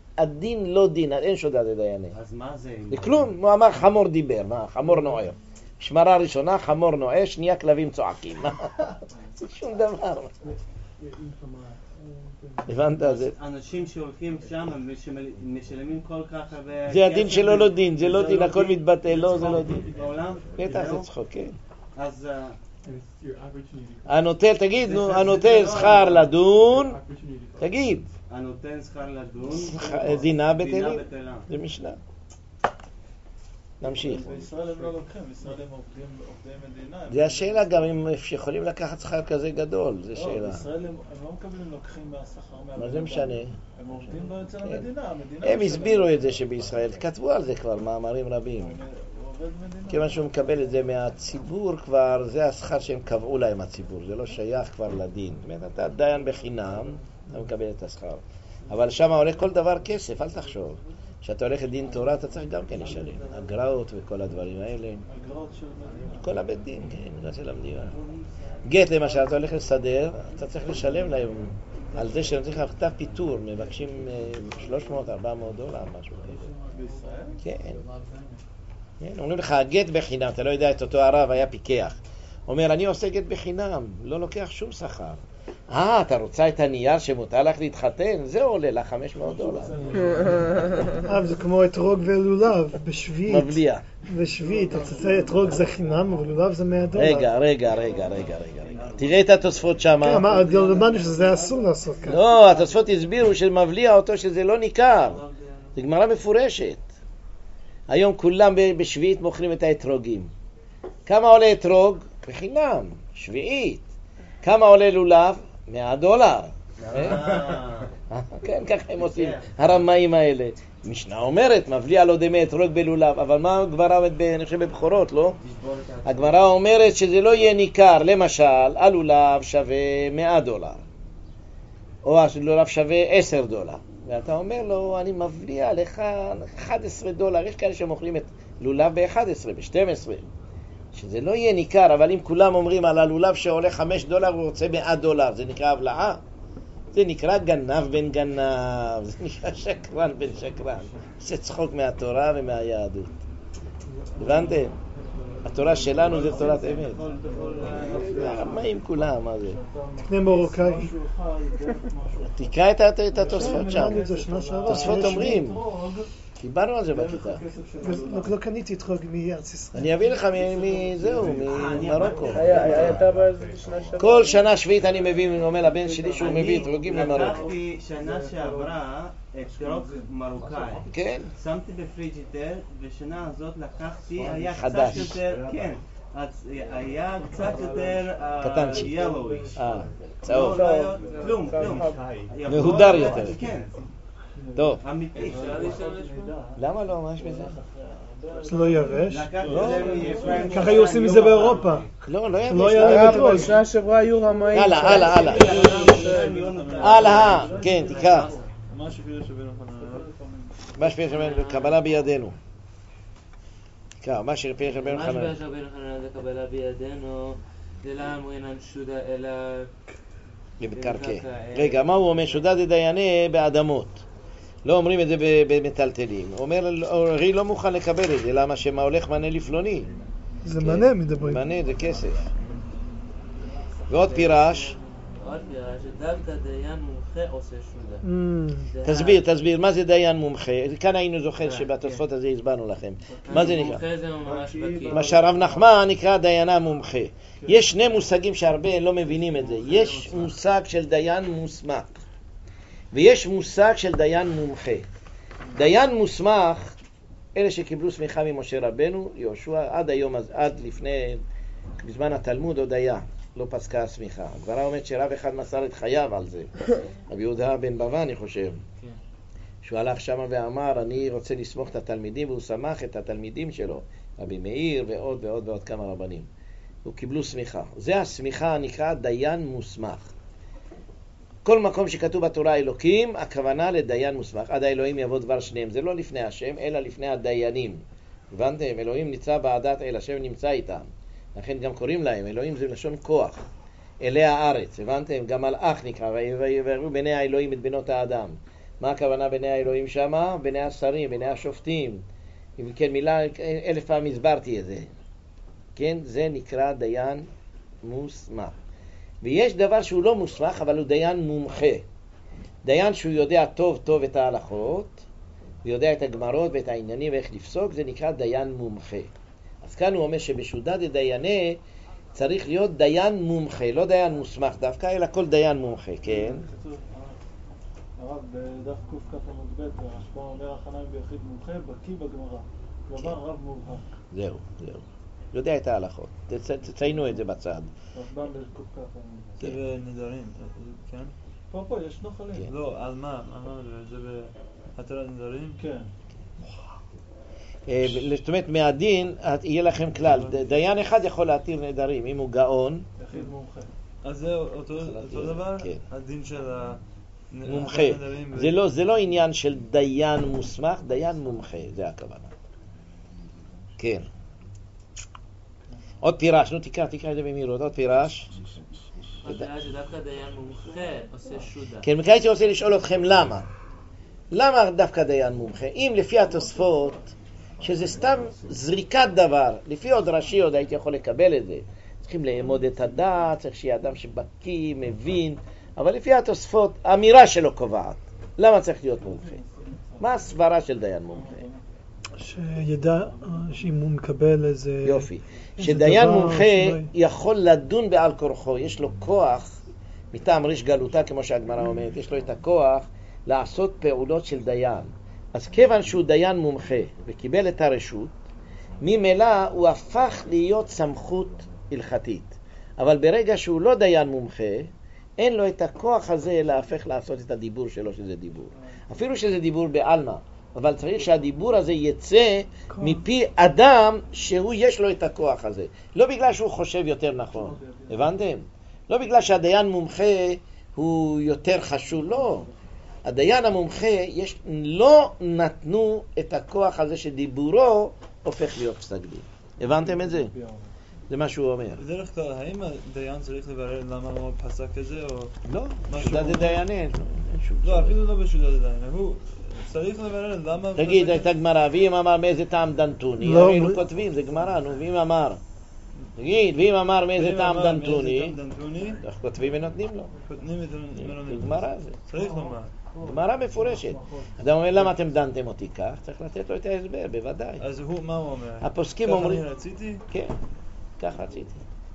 הדין לא דין, אין שודד דייני. אז מה זה? לכלום, הוא אמר חמור דיבר, מה? חמור נוער. משמרה ראשונה, חמור נואש, שנייה כלבים צועקים. זה שום דבר. הבנת? אנשים שהולכים שם משלמים כל כך הרבה... זה הדין שלו לא דין, זה לא דין, הכל מתבטא, לא, זה לא דין. בטח זה צחוק, כן. אז... הנוטל, תגיד, נו, הנוטל שכר לדון, תגיד. הנותן שכר לדון, דינה בטלה. זה משנה. נמשיך. בישראל הם לא לוקחים, בישראל הם עובדי מדינה. זה השאלה גם אם יכולים לקחת שכר כזה גדול, זה שאלה. לא, בישראל הם לא מקבלים, לוקחים מהשכר. מה זה משנה? הם עובדים אצל המדינה. הם הסבירו את זה שבישראל, כתבו על זה כבר מאמרים רבים. כיוון שהוא מקבל את זה מהציבור כבר, זה השכר שהם קבעו להם הציבור, זה לא שייך כבר לדין. זאת אומרת, אתה דיין בחינם, אתה מקבל את השכר. אבל שם הולך כל דבר כסף, אל תחשוב. כשאתה הולך לדין תורה, אתה צריך גם כן לשלם. אגרות וכל הדברים האלה. אגרות של מדינה. כל הבית דין, כן, אגרות של המדינה. גט למשל, אתה הולך לסדר, אתה צריך לשלם להם על זה שנותנים לך כתב פיתור, מבקשים שלוש מאות ארבע מאות דולר, משהו כזה. בישראל? כן. כן, אומרים לך, גט בחינם, אתה לא יודע, את אותו הרב היה פיקח. אומר, אני עושה גט בחינם, לא לוקח שום שכר. אה, אתה רוצה את הנייר שמותר לך להתחתן? זה עולה לך חמש מאות דולר. אה, זה כמו אתרוג ולולב, בשביעית. מבליע. בשביעית, אתרוג זה חינם, ולולב זה מאה דולר. רגע, רגע, רגע, רגע, רגע. תראה את התוספות שם. כן, מה, למדנו שזה אסור לעשות כאן. לא, התוספות הסבירו שמבליע אותו שזה לא ניכר. זה גמרא מפורשת. היום כולם בשביעית מוכרים את האתרוגים. כמה עולה אתרוג? בחינם, שביעית. כמה עולה לולב? מאה דולר. כן, ככה הם עושים, הרמאים האלה. משנה אומרת, מבליע לא דמי אתרוג בלולב, אבל מה הגמרא אומרת, אני חושב בבחורות, לא? הגמרא אומרת שזה לא יהיה ניכר, למשל, הלולב שווה מאה דולר, או הלולב שווה עשר דולר. ואתה אומר לו, אני מבליע לך אחד עשר דולר, יש כאלה שמוכרים את לולב ב-אחד עשר, ב-שתים עשרה. שזה לא יהיה ניכר, אבל אם כולם אומרים על הלולב שעולה חמש דולר, הוא רוצה מאה דולר, זה נקרא הבלעה? זה נקרא גנב בן גנב, זה נקרא שקרן בן שקרן. זה צחוק מהתורה ומהיהדות. הבנתם? התורה שלנו זה תורת אמת. מה עם כולם, מה זה? תקנה מרוקאי. תקרא את התוספות שם. תוספות אומרים. דיברנו על זה בכיתה. לא קניתי אתרוג מארץ ישראל. אני אביא לך מזהו, ממרוקו. כל שנה שביעית אני מביא, אומר לבן שלי שהוא מביא אתרוגים למרוקו. לקחתי שנה שעברה אתרוג מרוקאי. כן. שמתי בפריג'ידר, ושנה הזאת לקחתי, היה קצת חדש. יותר, כן. אז היה קצת יותר קטנצ'י. ילויש. אה, צהוב. כלום, כלום. מהודר יותר. כן. טוב. אמיתי. למה לא? מה יש בזה? זה לא יבש? ככה היו עושים מזה באירופה. לא, לא יבש. לא היה להם אתרוג. שנה שעברה היו רמאים. הלאה, הלאה, הלאה. הלאה, כן, תקרא. מה שפירה שבין החנן? מה שפירה שבין קבלה בידינו. תקרא, מה שפירה שבין מה חנן. שפירה שבין חנן זה קבלה בידינו, זה לא אמרינן שודה אלא... בקרקע. רגע, מה הוא אומר? שודה זה דיינה באדמות. לא אומרים את זה במטלטלים. הוא אומר, הרי לא מוכן לקבל את זה. למה? שמה הולך מנה לפלוני. זה מנה מדברים. מנה זה כסף. ועוד פירש. עוד פירש, שדווקא דיין מומחה עושה שודה. תסביר, תסביר, מה זה דיין מומחה? כאן היינו זוכר שבתוספות הזה הסברנו לכם. מה זה נקרא? מומחה זה ממש בקיא. מה שהרב נחמן נקרא דיינה מומחה. יש שני מושגים שהרבה לא מבינים את זה. יש מושג של דיין מוסמך, ויש מושג של דיין מומחה. דיין מוסמך, אלה שקיבלו סמיכה ממשה רבנו, יהושע, עד היום, עד לפני, בזמן התלמוד עוד היה, לא פסקה הסמיכה. הגמרא אומרת שרב אחד מסר את חייו על זה. רבי יהודה בן בבא, אני חושב. שהוא הלך שם ואמר, אני רוצה לסמוך את התלמידים, והוא שמח את התלמידים שלו, רבי מאיר ועוד ועוד ועוד כמה רבנים. הוא קיבלו סמיכה. זה הסמיכה הנקרא דיין מוסמך. כל מקום שכתוב בתורה אלוקים, הכוונה לדיין מוסמך. עד האלוהים יבוא דבר שניהם. זה לא לפני השם, אלא לפני הדיינים. הבנתם? אלוהים נמצא בעדת אל, השם נמצא איתם. לכן גם קוראים להם. אלוהים זה לשון כוח. אלי הארץ. הבנתם? גם מלאך נקרא. ויראו בני האלוהים את בנות האדם. מה הכוונה בני האלוהים שמה? בני השרים, בני השופטים. אם כן, מילה, אלף פעם הסברתי את זה. כן? זה נקרא דיין מוסמך. ויש דבר שהוא לא מוסמך, אבל הוא דיין מומחה. דיין שהוא יודע טוב טוב את ההלכות, ויודע את הגמרות ואת העניינים ואיך לפסוק, זה נקרא דיין מומחה. אז כאן הוא אומר שבשודד דייני צריך להיות דיין מומחה, לא דיין מוסמך דווקא, אלא כל דיין מומחה, כן? הרב, בדף קוף כף עמוד ב' הרשב"א אומר החניים ביחיד מומחה, בקיא בגמרא. כלומר רב מובהק. זהו, זהו. יודע את ההלכות. תציינו את זה בצד. הרשב"א בקוף כף עמוד ב'. זה בנדרים, כן? פה פה יש נוחלים. לא, על מה? זה בהתרת נדרים? כן. זאת אומרת, מהדין יהיה לכם כלל, דיין אחד יכול להתיר נדרים, אם הוא גאון. יחיד מומחה. אז זה אותו דבר? הדין של מומחה. זה לא עניין של דיין מוסמך, דיין מומחה, זה הכוונה. כן. עוד פירש, נו תקרא, תקרא את זה במהירות, עוד פירש. הדעה שדווקא דיין מומחה עושה שודה. כן, מכאן הייתי רוצה לשאול אתכם למה. למה דווקא דיין מומחה? אם לפי התוספות, שזה סתם זריקת דבר, לפי עוד רש"י עוד הייתי יכול לקבל את זה. צריכים לאמוד את הדעת, צריך שיהיה אדם שבקיא, מבין, אבל לפי התוספות, האמירה שלו קובעת. למה צריך להיות מומחה? מה הסברה של דיין מומחה? שידע שאם הוא מקבל איזה... יופי. שדיין מומחה יכול לדון בעל כורחו, יש לו כוח, מטעם ריש גלותה, כמו שהגמרא אומרת, יש לו את הכוח לעשות פעולות של דיין. אז כיוון שהוא דיין מומחה וקיבל את הרשות, ממילא הוא הפך להיות סמכות הלכתית. אבל ברגע שהוא לא דיין מומחה, אין לו את הכוח הזה להפך לעשות את הדיבור שלו שזה דיבור. אפילו שזה דיבור בעלמא, אבל צריך שהדיבור הזה יצא מפי אדם שהוא יש לו את הכוח הזה. לא בגלל שהוא חושב יותר נכון. הבנתם? לא בגלל שהדיין מומחה הוא יותר חשוב, לא. הדיין המומחה יש, לא נתנו את הכוח הזה שדיבורו הופך להיות פסק דין. הבנתם את זה? זה מה שהוא אומר. בדרך כלל, האם הדיין צריך לברר למה הוא פסק כזה או... לא, שודד דיינין. לא, אפילו לא בשודד דיינין. הוא צריך לברר למה... תגיד, הייתה גמרא, ואם אמר מאיזה טעם דנתוני, היינו כותבים, זה גמרא, נו, ואם אמר... תגיד, ואם אמר מאיזה טעם דנתוני, איך כותבים ונותנים לו? כותבים זה גמרא זה. צריך לומר. גמרא מפורשת. אדם אומר, למה אתם דנתם אותי כך? צריך לתת לו את ההסבר, בוודאי. אז הוא, מה הוא אומר? הפוסקים אומרים... כך אני רציתי? כן, כך רציתי.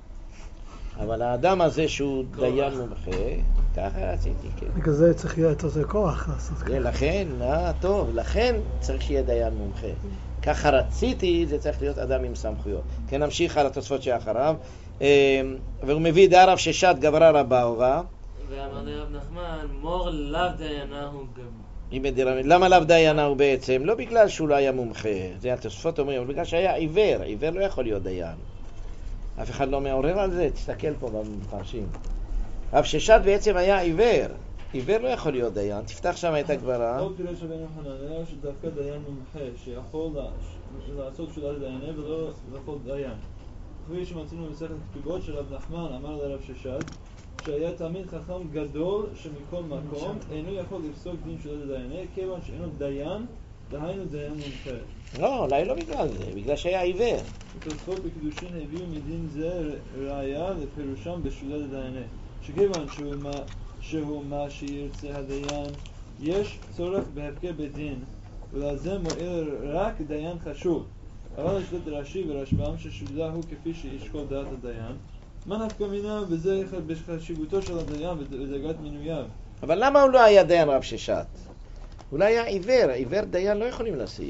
אבל האדם הזה שהוא דיין מומחה, ככה רציתי, כן. בגלל זה צריך להיות איזה כוח לעשות ככה. לכן, אה, טוב, לכן צריך שיהיה דיין מומחה. ככה רציתי, זה צריך להיות אדם עם סמכויות. כן, נמשיך על התוספות שאחריו. והוא מביא די רב ששת גברה רבה הובה. ואמר לי רב נחמן, מור לאו דיינה הוא גם. למה לאו דיינה הוא בעצם? לא בגלל שהוא לא היה מומחה, זה התוספות אומרים, אבל בגלל שהיה עיוור, עיוור לא יכול להיות דיין. אף אחד לא מעורר על זה, תסתכל פה במפרשים. רב ששת בעצם היה עיוור, עיוור לא יכול להיות דיין, תפתח שם את הגברה. עוד פירש רבי יוחנן, היה שדווקא דיין מומחה, שיכול לעשות שודד דייני ולא יכול דיין. כפי שמצינו במסכת כתובות של רב נחמן, אמר לרב ששת, שהיה תלמיד חכם גדול שמכל מקום אינו יכול לפסוק דין שודד דייני, כיוון שאינו דיין, דהיינו דיין מומחה. לא, אולי לא בגלל זה, בגלל שהיה עיוור. התוספות בקידושין הביאו מדין זה ראיה לפירושם בשודד דייני. שכיוון שהוא מה, שהוא מה שירצה הדיין, יש צורך בהפקה בדין, ולזה מועיל רק דיין חשוב. אבל לשלט רש"י ורשב"ם ששודדה הוא כפי שישקול דעת הדיין, מה נפקא מינה בזה בחשיבותו של הדיין ודרגת מינוייו. אבל למה הוא לא היה דיין רב ששת? אולי היה עיוור, עיוור דיין לא יכולים לשים.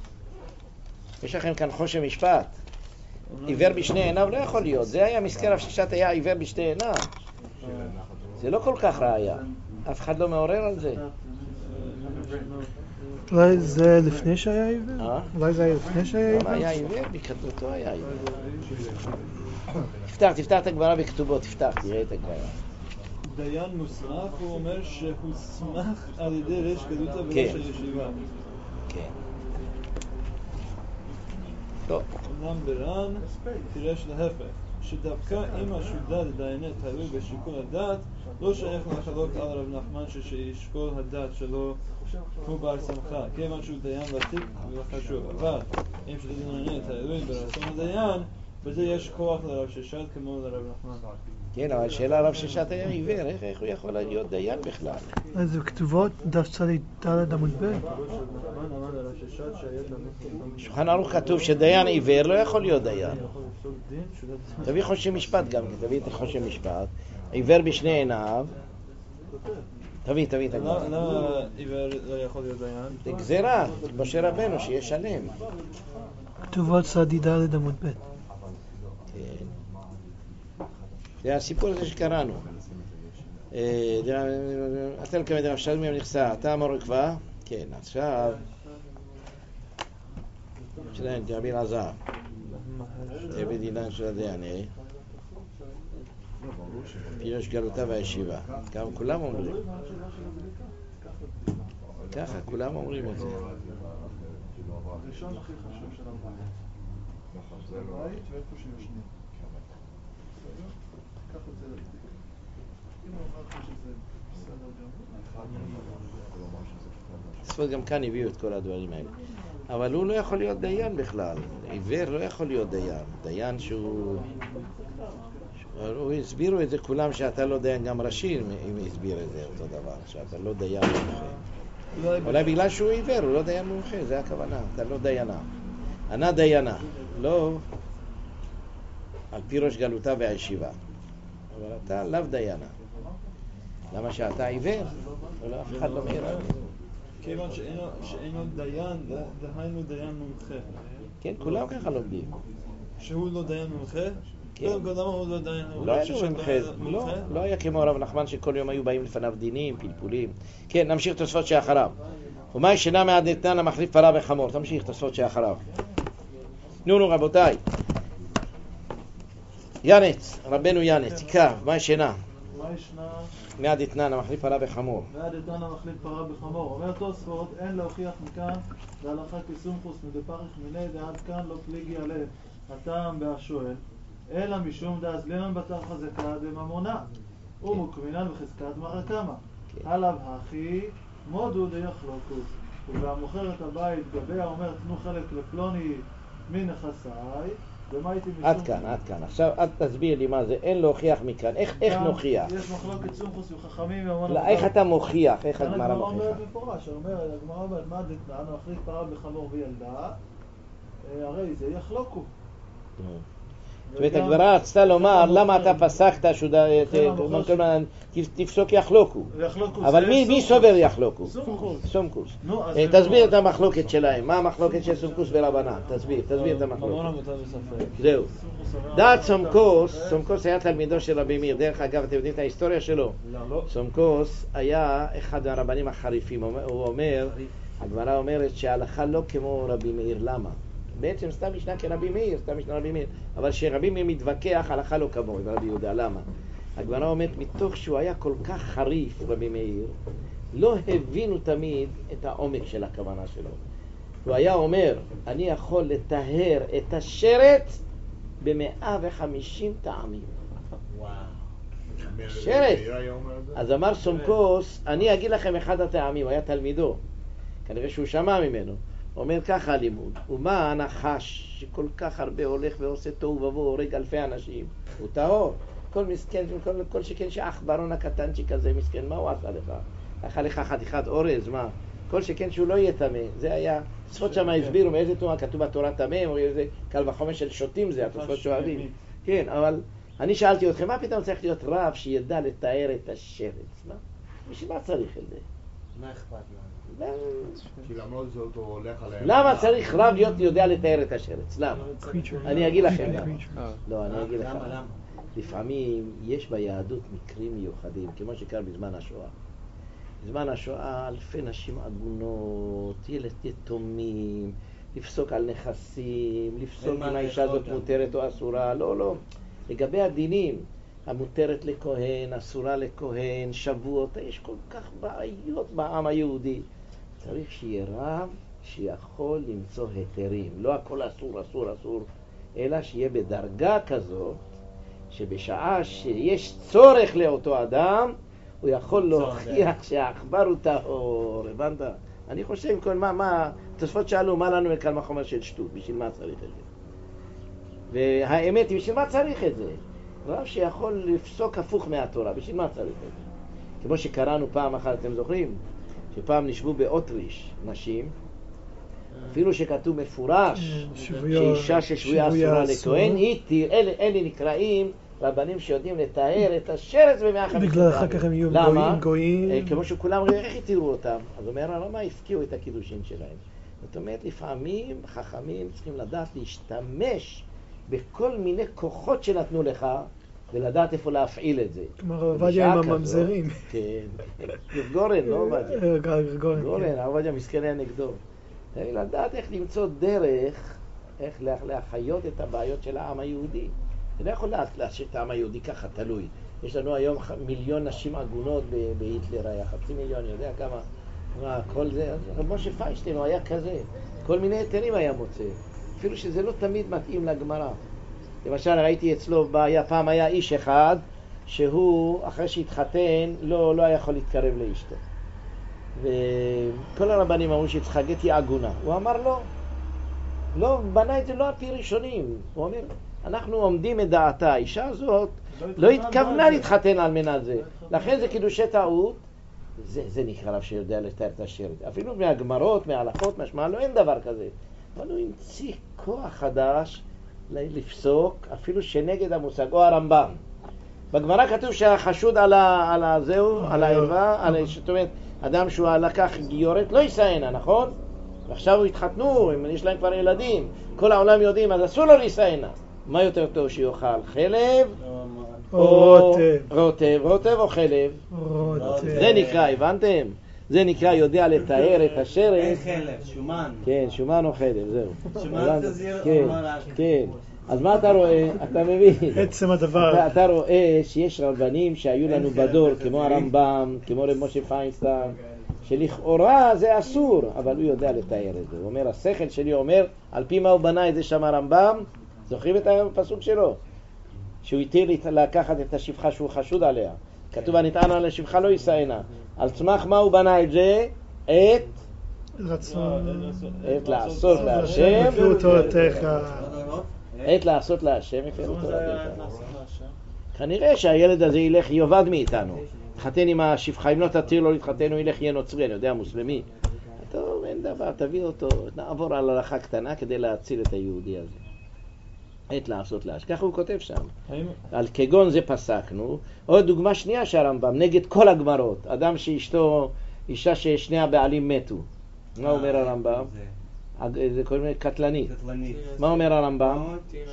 יש לכם כאן חושן משפט. עיוור בשני עיניו לא יכול להיות. זה היה מסכן רב ששת, היה עיוור בשתי עיניו. זה לא כל כך ראיה. אף אחד לא מעורר על זה. אולי זה לפני שהיה עיוור? אה? אולי זה היה לפני שהיה עיוור? למה היה עיוור? בקטנותו היה עיוור. תפתח, תפתח את הגמרא בכתובות, תפתח, תראה את הגמרא. דיין מוסמך, הוא אומר שהוסמך על ידי ריש גלותא וראש הישיבה. כן. טוב. אמנם ברן פירש להפך, שדווקא אם השודד דייני תלוי בשיקול הדעת, לא שייך לחלוק על רב נחמן שישקול הדעת שלו הוא בר סמכה, כיוון שהוא דיין ותיק וחשוב. אבל אם שודד דייני תלוי ברצון הדיין, בזה יש כוח לרב ששת כמו לרב נחמן. כן, אבל שאלה רב ששת היה עיוור, איך, איך הוא יכול להיות דיין בכלל? אז זה כתובות דף צדיק ד' עמוד ב'. שולחן ערוך כתוב שדיין עיוור לא יכול להיות דיין. תביא חושן משפט גם, תביא את חושן משפט. עיוור בשני עיניו. תביא, תביא את הגמרא. למה עיוור לא יכול להיות דיין? זה גזירה, משה רבנו שיהיה שלם. כתובות צדיק ד' עמוד ב'. זה הסיפור הזה שקראנו. אתה מקבל דרב שלמי המכסה, אתה אמור רקבה? כן, עכשיו שלהם, רבי אלעזר עבד אילן של הדייני פירוש גלותה והישיבה. כמה כולם אומרים ככה, כולם אומרים את זה. הראשון הכי חשוב של הבית זה הבית ואיפה שיושנים. קח את זה לבדיקה. אם הוא אומר לך שזה בסדר גמור, ספות גם כאן הביאו את כל הדברים האלה, אבל הוא לא יכול להיות דיין בכלל. עיוור לא יכול להיות דיין. דיין שהוא... הוא הסבירו את זה כולם שאתה לא דיין, גם ראשי אם הסביר את זה אותו דבר, שאתה לא דיין מומחה. אולי בגלל שהוא עיוור, הוא לא דיין מומחה, זה הכוונה, אתה לא דיינה. ענה דיינה, לא על פי ראש גלותה והישיבה. אבל אתה לאו דיינה. למה שאתה עיוור? ולא אף אחד לא מעיר עליו. כיוון שאינו דיין, דהיינו דיין מומחה. כן, כולם ככה לומדים. שהוא לא דיין מומחה? כן. למה הוא לא דיין מומחה? לא היה מומחה. לא היה כמו רב נחמן שכל יום היו באים לפניו דינים, פלפולים. כן, נמשיך תוספות שאחריו. ומה ישנה מעד אתנן המחליף פרה וחמור. תמשיך תוספות שאחריו. נו נו רבותיי. ינץ, רבנו ינץ, תקרא, מה ישנה? מה ישנה? מעד אתנן המחליף פרה בחמור. מעד אתנן המחליף פרה בחמור. אומר תוספות, אין להוכיח מכאן להלכה כסומכוס מדפריך מיני דעד כאן לא פליגי עליהם הטעם בהשואל, אלא משום דאז לינן בתר חזקה דממונה ומוקמינן בחזקת מרקמה. עליו הכי מודו דיחלוקו. והמוכר את הבית גביה אומר תנו חלק לפלוני מנכסיי. עד כאן, עד כאן. עכשיו עד תסביר לי מה זה, אין להוכיח מכאן. איך נוכיח? יש מחלוקת סומכוס וחכמים. איך אתה מוכיח? איך הגמרא מוכיחה? הגמרא אומרת מפורש, הגמרא אומרת מה דתנן, המחליף פרה בחמור וילדה, הרי זה יחלוקו. זאת אומרת, הגמרא רצתה לומר למה אתה פסקת תפסוק יחלוקו, אבל מי סובר יחלוקו? סומכוס. תסביר את המחלוקת שלהם, מה המחלוקת של סומכוס ורבנן? תסביר, תסביר את המחלוקת. זהו. דעת סומכוס, סומכוס היה תלמידו של רבי מאיר. דרך אגב, אתם יודעים את ההיסטוריה שלו? סומכוס היה אחד מהרבנים החריפים. הוא אומר, הגמרא אומרת שההלכה לא כמו רבי מאיר. למה? בעצם סתם משנה כרבי מאיר, סתם משנה רבי מאיר, אבל שרבי מאיר מתווכח, הלכה לא כמוהו, רבי יהודה. למה? הגמרא אומרת, מתוך שהוא היה כל כך חריף, רבי מאיר, לא הבינו תמיד את העומק של הכוונה שלו. הוא היה אומר, אני יכול לטהר את השרת ב-מאה וחמישים טעמים. וואו. שרת. אז אמר סומכוס, אני אגיד לכם אחד הטעמים, היה תלמידו, כנראה שהוא שמע ממנו. אומר ככה לימוד, ומה הנחש שכל כך הרבה הולך ועושה תוהו ובוהו, הורג אלפי אנשים? הוא טהור. כל מסכן, כל, כל שכן שהאחברון הקטנצ'יק הזה מסכן, מה הוא עשה לך? אכל לך חתיכת אורז, מה? כל שכן שהוא לא יהיה טמא. זה היה, תוספות שם הסבירו מאיזה תורה כתוב בתורה טמא, או איזה קל וחומר של שוטים זה, התוספות שאוהבים. כן, אבל אני שאלתי אתכם, מה פתאום צריך להיות רב שידע לתאר את השרץ? מה? בשביל מה צריך את זה? מה אכפת לנו? כי למרות זאת הוא הולך עליהם. למה צריך רב להיות יודע לתאר את השרץ? למה? אני אגיד לכם למה. לא, אני אגיד לכם. לפעמים יש ביהדות מקרים מיוחדים, כמו שקרה בזמן השואה. בזמן השואה אלפי נשים עגונות, ילד יתומים, לפסוק על נכסים, לפסוק אם האישה הזאת מותרת או אסורה. לא, לא. לגבי הדינים, המותרת לכהן, אסורה לכהן, שבועות, יש כל כך בעיות בעם היהודי. צריך שיהיה רב שיכול למצוא היתרים, לא הכל אסור, אסור, אסור, אלא שיהיה בדרגה כזאת, שבשעה שיש צורך לאותו אדם, הוא יכול להוכיח שהעכבר הוא טהור. הבנת? אני חושב, מה, מה, תוספות שאלו, מה לנו מקל מחומר של שטות, בשביל מה צריך את זה? והאמת היא, בשביל מה צריך את זה? רב שיכול לפסוק הפוך מהתורה, בשביל מה צריך את זה? כמו שקראנו פעם אחת, אתם זוכרים? שפעם נשבו באוטריש נשים, אפילו שכתוב מפורש שאישה ששבויה אסורה לכהן, אלה נקראים רבנים שיודעים לתאר את השרץ ב-מאה וחמישים. בגלל אחר כך הם יהיו גויים, גויים. כמו שכולם רואים, איך יתראו אותם? אז אומר הרמב"ם, הפקיעו את הקידושין שלהם. זאת אומרת, לפעמים חכמים צריכים לדעת להשתמש בכל מיני כוחות שנתנו לך, ולדעת איפה להפעיל את זה. כמו עובדיה עם הממזרים. כן, גורן, לא עובדיה. גורן. גורן, עובדיה מסכן היה נגדו. לדעת איך למצוא דרך, איך להחיות את הבעיות של העם היהודי. אני לא יכול להשאיר את העם היהודי ככה, תלוי. יש לנו היום מיליון נשים עגונות בהיטלר, היה חצי מיליון, יודע כמה, מה, כל זה. משה פיינשטיין הוא היה כזה, כל מיני היתרים היה מוצא, אפילו שזה לא תמיד מתאים לגמרא. למשל, ראיתי אצלו, היה, פעם היה איש אחד, שהוא, אחרי שהתחתן, לא, לא היה יכול להתקרב לאשתו. וכל הרבנים אמרו שיצחק תהיה עגונה. הוא אמר לא, לא, בנה את זה לא על פי ראשונים. הוא אומר, אנחנו עומדים את דעתה, האישה הזאת לא התכוונה להתחתן על מנת זה. לכן זה קידושי טעות, זה, זה נקרא רב שיודע לתאר את השרץ. אפילו מהגמרות, מההלכות, משמע, לא אין דבר כזה. אבל הוא המציא כוח חדש לפסוק, אפילו שנגד המושג, או הרמב"ם. בגמרא כתוב שהחשוד על ה, על הזהו, על הערווה, על, זאת אומרת, אדם שהוא לקח גיורת, לא יישאנה, נכון? ועכשיו הוא התחתנו, יש להם כבר ילדים, כל העולם יודעים, אז אסור לו להישאנה. מה יותר טוב שיאכל? חלב או רוטב? רוטב, רוטב או חלב? רוטב. זה נקרא, הבנתם? זה נקרא יודע לתאר את השרץ. אין חלב, שומן. כן, שומן או חלב, זהו. שומן תזיר או כן, כן. אז מה אתה רואה? אתה מבין? עצם הדבר. אתה, אתה רואה שיש רבנים שהיו לנו בדור, כמו הרמב"ם, כמו רב משה פיינשטיין, שלכאורה זה אסור, אבל הוא יודע לתאר את זה. הוא אומר, השכל שלי אומר, על פי מה הוא בנה את זה שם הרמב"ם, זוכרים את הפסוק שלו? שהוא התיר לקחת את השפחה שהוא חשוד עליה. כתוב, הנטען על השפחה לא יישאנה. על סמך מה הוא בנה את זה? את רצון. את לעשות להשם. הפרו תורתך. את לעשות להשם, הפרו תורתך. כנראה שהילד הזה ילך יאבד מאיתנו. תחתן עם השפחה, אם לא תתיר לו להתחתן, הוא ילך יהיה נוצרי, אני יודע, מוסלמי. טוב, אין דבר, תביא אותו, נעבור על הלכה קטנה כדי להציל את היהודי הזה. עת לעשות להשם. ככה הוא כותב שם. על כגון זה פסקנו. עוד דוגמה שנייה שהרמב"ם, נגד כל הגמרות. אדם שאשתו, אישה ששני הבעלים מתו. מה אומר הרמב"ם? זה כל מיני קטלנית. מה אומר הרמב"ם?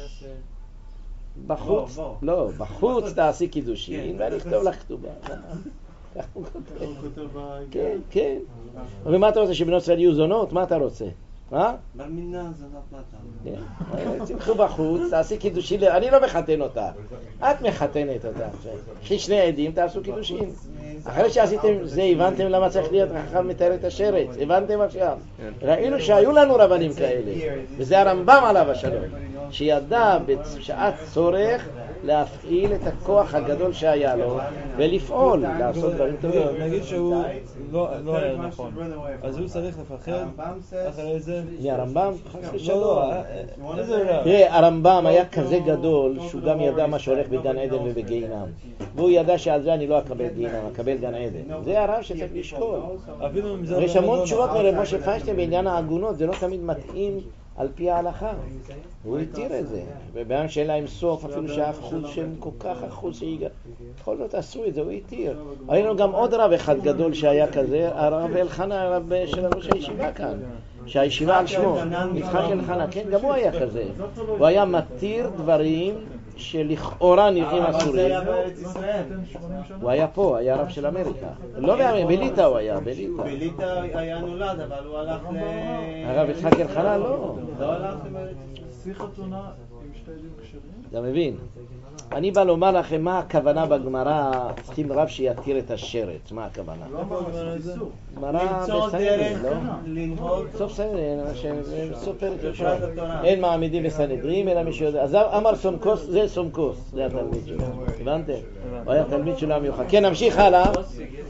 בחוץ, לא, בחוץ תעשי קידושין ואני אכתוב לך כתובה. כך הוא כותב. כן, כן. ומה אתה רוצה, שבנות ישראל יהיו זונות? מה אתה רוצה? מה? ברמינה זונות מתה. תמחו בחוץ, תעשי קידושין, אני לא מחתן אותה. את מחתנת אותה. קחי שני עדים, תעשו קידושין. אחרי שעשיתם זה, הבנתם למה צריך להיות חכם מתאר את השרץ? הבנתם עכשיו? ראינו שהיו לנו רבנים כאלה, וזה הרמב"ם עליו השלום, שידע בשעת צורך להפעיל את הכוח הגדול שהיה לו ולפעול, לעשות דברים טובים. נגיד שהוא לא היה נכון, אז הוא צריך לפחד אחרי זה? מהרמב"ם? חס ושלום. לא, איזה רע. תראה, הרמב"ם היה כזה גדול שהוא גם ידע מה שהולך בגן עדן ובגיהינם, והוא ידע שעל זה אני לא אקבל גיהינם, אקבל גן עדן. זה הרב שצריך לשקול. יש המון תשובות מרב משה פיינשטיין בעניין העגונות, זה לא תמיד מתאים על פי ההלכה. הוא התיר את זה, ובאמת שאין להם סוף, אפילו שהאחוז שהם כל כך אחוז שהיגע, בכל זאת עשו את זה, הוא התיר. היה לנו גם עוד רב אחד גדול שהיה כזה, הרב אלחנה, הרב של ראש הישיבה כאן, שהישיבה על שמו, יצחק אלחנה, כן, גם הוא היה כזה. הוא היה מתיר דברים שלכאורה נראים אסורים. הוא היה פה, היה רב של אמריקה. לא בליטא הוא היה, בליטא. בליטא היה נולד, אבל הוא הלך ל... הרב יצחק אלחנה לא. לא הלך ל... שיא חתונה עם שתי עדים כשרים? אתה מבין? אני בא לומר לכם מה הכוונה בגמרא, צריכים רב שיתיר את השרץ, מה הכוונה? לא אמרנו שזה איסור. גמרא בסנהדרין, לא? לנהוג סוף סנהדרין, סוף פרק ראשון. אין מעמידים בסנהדרין, אלא מי שיודע. אז אמר סומקוס, זה סומקוס, זה התלמיד שלו. הבנתם? הוא היה תלמיד שלו המיוחד. כן, נמשיך הלאה.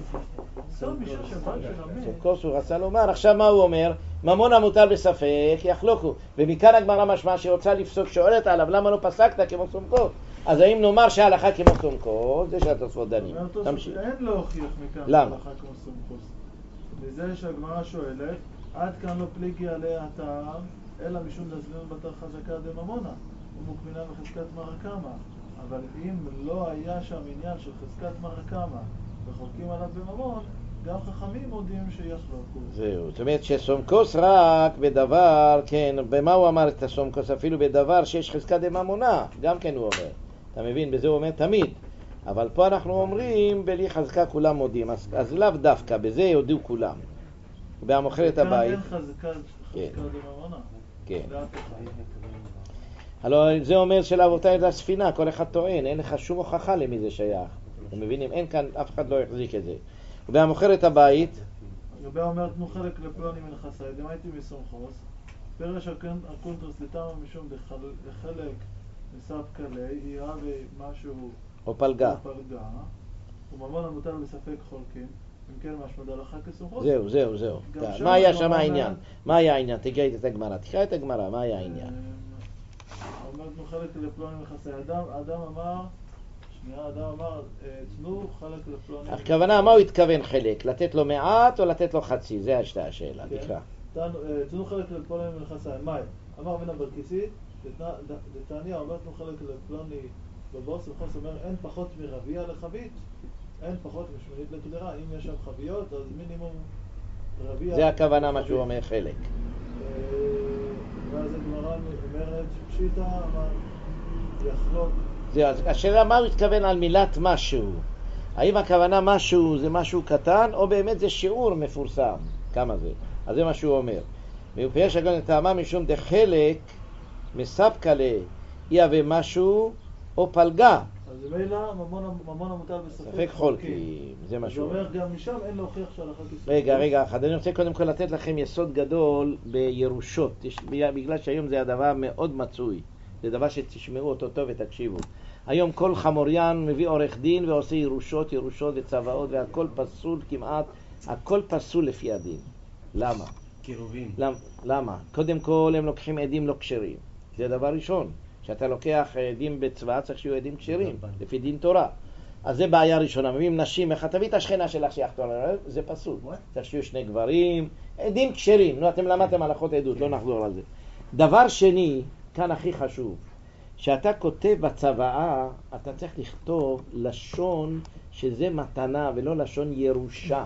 סומקוס הוא רצה לומר, עכשיו מה הוא אומר? ממון המוטל בספק יחלוקו, ומכאן הגמרא משמע שרוצה לפסוק, שואלת עליו למה לא פסקת כמו סומקוס? אז האם נאמר שההלכה כמו סומקוס? זה שהתוספות דנים. תמשיך. אין להוכיח מכאן שההלכה כמו סומקוס. וזה שהגמרא שואלת, עד כאן לא פליגי עליה הטעם, אלא משום דזלין בתר חזקה דממונה, ומוקמינה בחזקת מרקמה. אבל אם לא היה שם עניין של חזקת מרקמה, וחולקים עליו בממון, גם חכמים מודיעים שיחלוקו. זהו, זאת אומרת שסומקוס רק בדבר, כן, במה הוא אמר את הסומקוס? אפילו בדבר שיש חזקת דממונה, גם כן הוא אומר. אתה מבין? בזה הוא אומר תמיד. אבל פה אנחנו אומרים, בלי חזקה כולם מודים, אז, אז לאו דווקא, בזה יודעו כולם. בהמוכרת הבית. כאן אין חזקה דממונה. כן. הלוא זה אומר שלאבותיי זה הספינה, כל אחד טוען, אין לך שום הוכחה למי זה שייך. אתם מבינים? אין כאן, אף אחד לא יחזיק את זה. ובהמוכרת הבית, רבי אומר, תנו חלק לפלוני מנכסי, דמייתי מסומכוס, פרש הקונטרס לטעם משום לחלק מספקא ליה, יהיה משהו או פלגה. וממון המוטל בספק חולקים, אם כן משמע דהלכה כסומכוס. זהו, זהו, זהו. מה היה שם העניין? מה היה העניין? תקרא את הגמרא, תקרא את הגמרא, מה היה העניין? אומר, תנו חלק לפלוני מנכסי, אדם אמר, שנייה, אדם אמר, תנו חלק לפלוני... הכוונה, מה הוא התכוון חלק? לתת לו מעט או לתת לו חצי? זה השתה השאלה, תקרא. תנו חלק לפלוני מנכסי, מאי? אמר בן הברקיסית, דתניא אומר, תנו חלק לפלוני בבוס, וחוס אומר, אין פחות מרביע לחבית, אין פחות משמינית לקדרה, אם יש שם חביות, אז מינימום רביע... זה הכוונה מה שהוא אומר חלק. ואז הגמרא אומרת, פשיטה, אמר, יחלוק. זהו, אז השאלה מה הוא התכוון על מילת משהו? האם הכוונה משהו זה משהו קטן, או באמת זה שיעור מפורסם? כמה זה? אז זה מה שהוא אומר. ויופייש הגון את טעמה משום דחלק מספקא ליה, יהיה משהו או פלגה. אז מילא ממון המוטל בספק חולקים. זה מה שהוא אומר. זה אומר גם משם אין להוכיח שהלכה כספק. רגע, רגע אחד. אני רוצה קודם כל לתת לכם יסוד גדול בירושות, בגלל שהיום זה הדבר מאוד מצוי. זה דבר שתשמעו אותו טוב ותקשיבו. היום כל חמוריין מביא עורך דין ועושה ירושות, ירושות וצוואות, והכל פסול כמעט, הכל פסול לפי הדין. למה? קירובים. למה? למה? קודם כל הם לוקחים עדים לא כשרים. זה דבר ראשון. שאתה לוקח עדים בצבא, צריך שיהיו עדים כשרים, לפי דין תורה. אז זה בעיה ראשונה. מביאים נשים, איך תביא את השכנה שלך שיחתור עליו, זה פסול. צריך שיהיו שני גברים, עדים כשרים. נו, אתם למדתם הלכות עדות, לא נחזור על זה. דבר שני, כאן הכי חשוב, שאתה כותב בצוואה, אתה צריך לכתוב לשון שזה מתנה ולא לשון ירושה.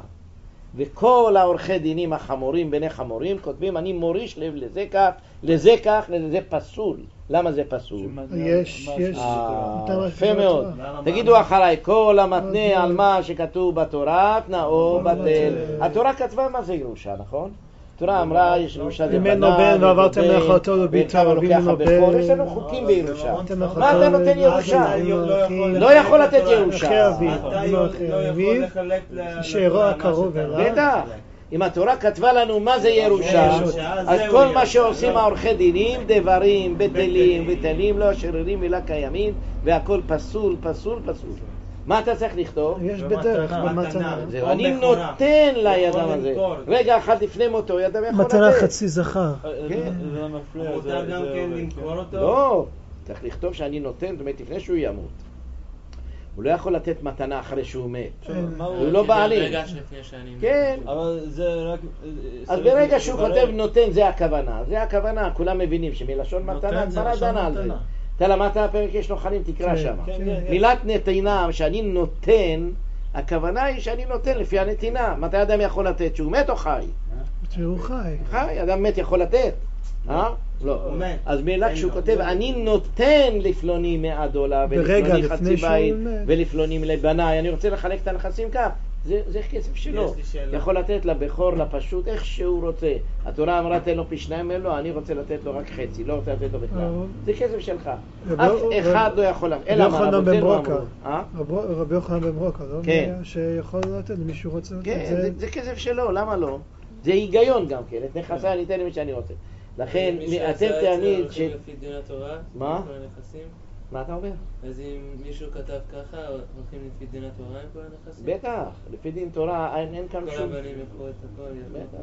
וכל העורכי דינים החמורים, בני חמורים, כותבים אני מוריש לב לזה כך, לזה כך, לזה פסול. למה זה פסול? יש, יש. יפה מאוד. תגידו אחריי, כל המתנה על מה שכתוב בתורה, תנאו בטל. התורה כתבה מה זה ירושה, נכון? התורה אמרה, יש ירושה זה בנה, בן, ועברתם מלאכתו לביתה, ולוקח הבכור, יש לנו חוקים בירושה. מה אתה נותן ירושה? לא יכול לתת ירושה. אתה לא יכול לחלק שאירוע הקרוב אליו. בטח. אם התורה כתבה לנו מה זה ירושה, אז כל מה שעושים העורכי דינים, דברים, בטלים, בטלים, לא שרירים ולא קיימים, והכל פסול, פסול, פסול. מה אתה צריך לכתוב? יש בדרך, במתנה. זהו, אני נותן לידם הזה. רגע אחד לפני מותו, ידם יכול לתת. מתנה חצי זכר. כן. זה מפריע. מותר גם כן למכור אותו? לא, צריך לכתוב שאני נותן, זאת אומרת, לפני שהוא ימות. הוא לא יכול לתת מתנה אחרי שהוא מת. הוא לא בעלים. כן. אבל זה רק... אז ברגע שהוא כותב נותן, זה הכוונה. זה הכוונה, כולם מבינים שמלשון מתנה, כבר דנה על זה. אתה למדת הפרק יש נוחלים, תקרא שם. מילת נתינה, שאני נותן, הכוונה היא שאני נותן לפי הנתינה. מתי אדם יכול לתת? שהוא מת או חי? שהוא חי. חי, אדם מת יכול לתת. אה? לא. אז מילה כשהוא כותב, אני נותן לפלוני מאה דולר, ולפלוני חצי בית, ולפלוני לבניי, אני רוצה לחלק את הנכסים כך. זה, זה כסף שלו. יכול לתת לבכור, לפשוט, איך שהוא רוצה. התורה אמרה, תן לו פי שניים, לא, אני רוצה לתת לו רק חצי, לא רוצה לתת לו בכלל. זה כסף שלך. אף אחד לא יכול... אלא מה, רבותינו אמרו. רבי יוחנן בן ברוקה, לא? כן. שיכול לתת, מישהו רוצה לתת. כן, זה כסף שלו, למה לא? זה היגיון גם כן, את נכסי אני אתן למי שאני רוצה. לכן, אתם תעמיד ש... לפי דין התורה? מה? מה אתה אומר? אז אם מישהו כתב ככה, הולכים לפי דין התורה עם כל הנכסים? בטח, לפי דין תורה אין, אין כאן כל שום... הבנים יקחו את הכל, בטח.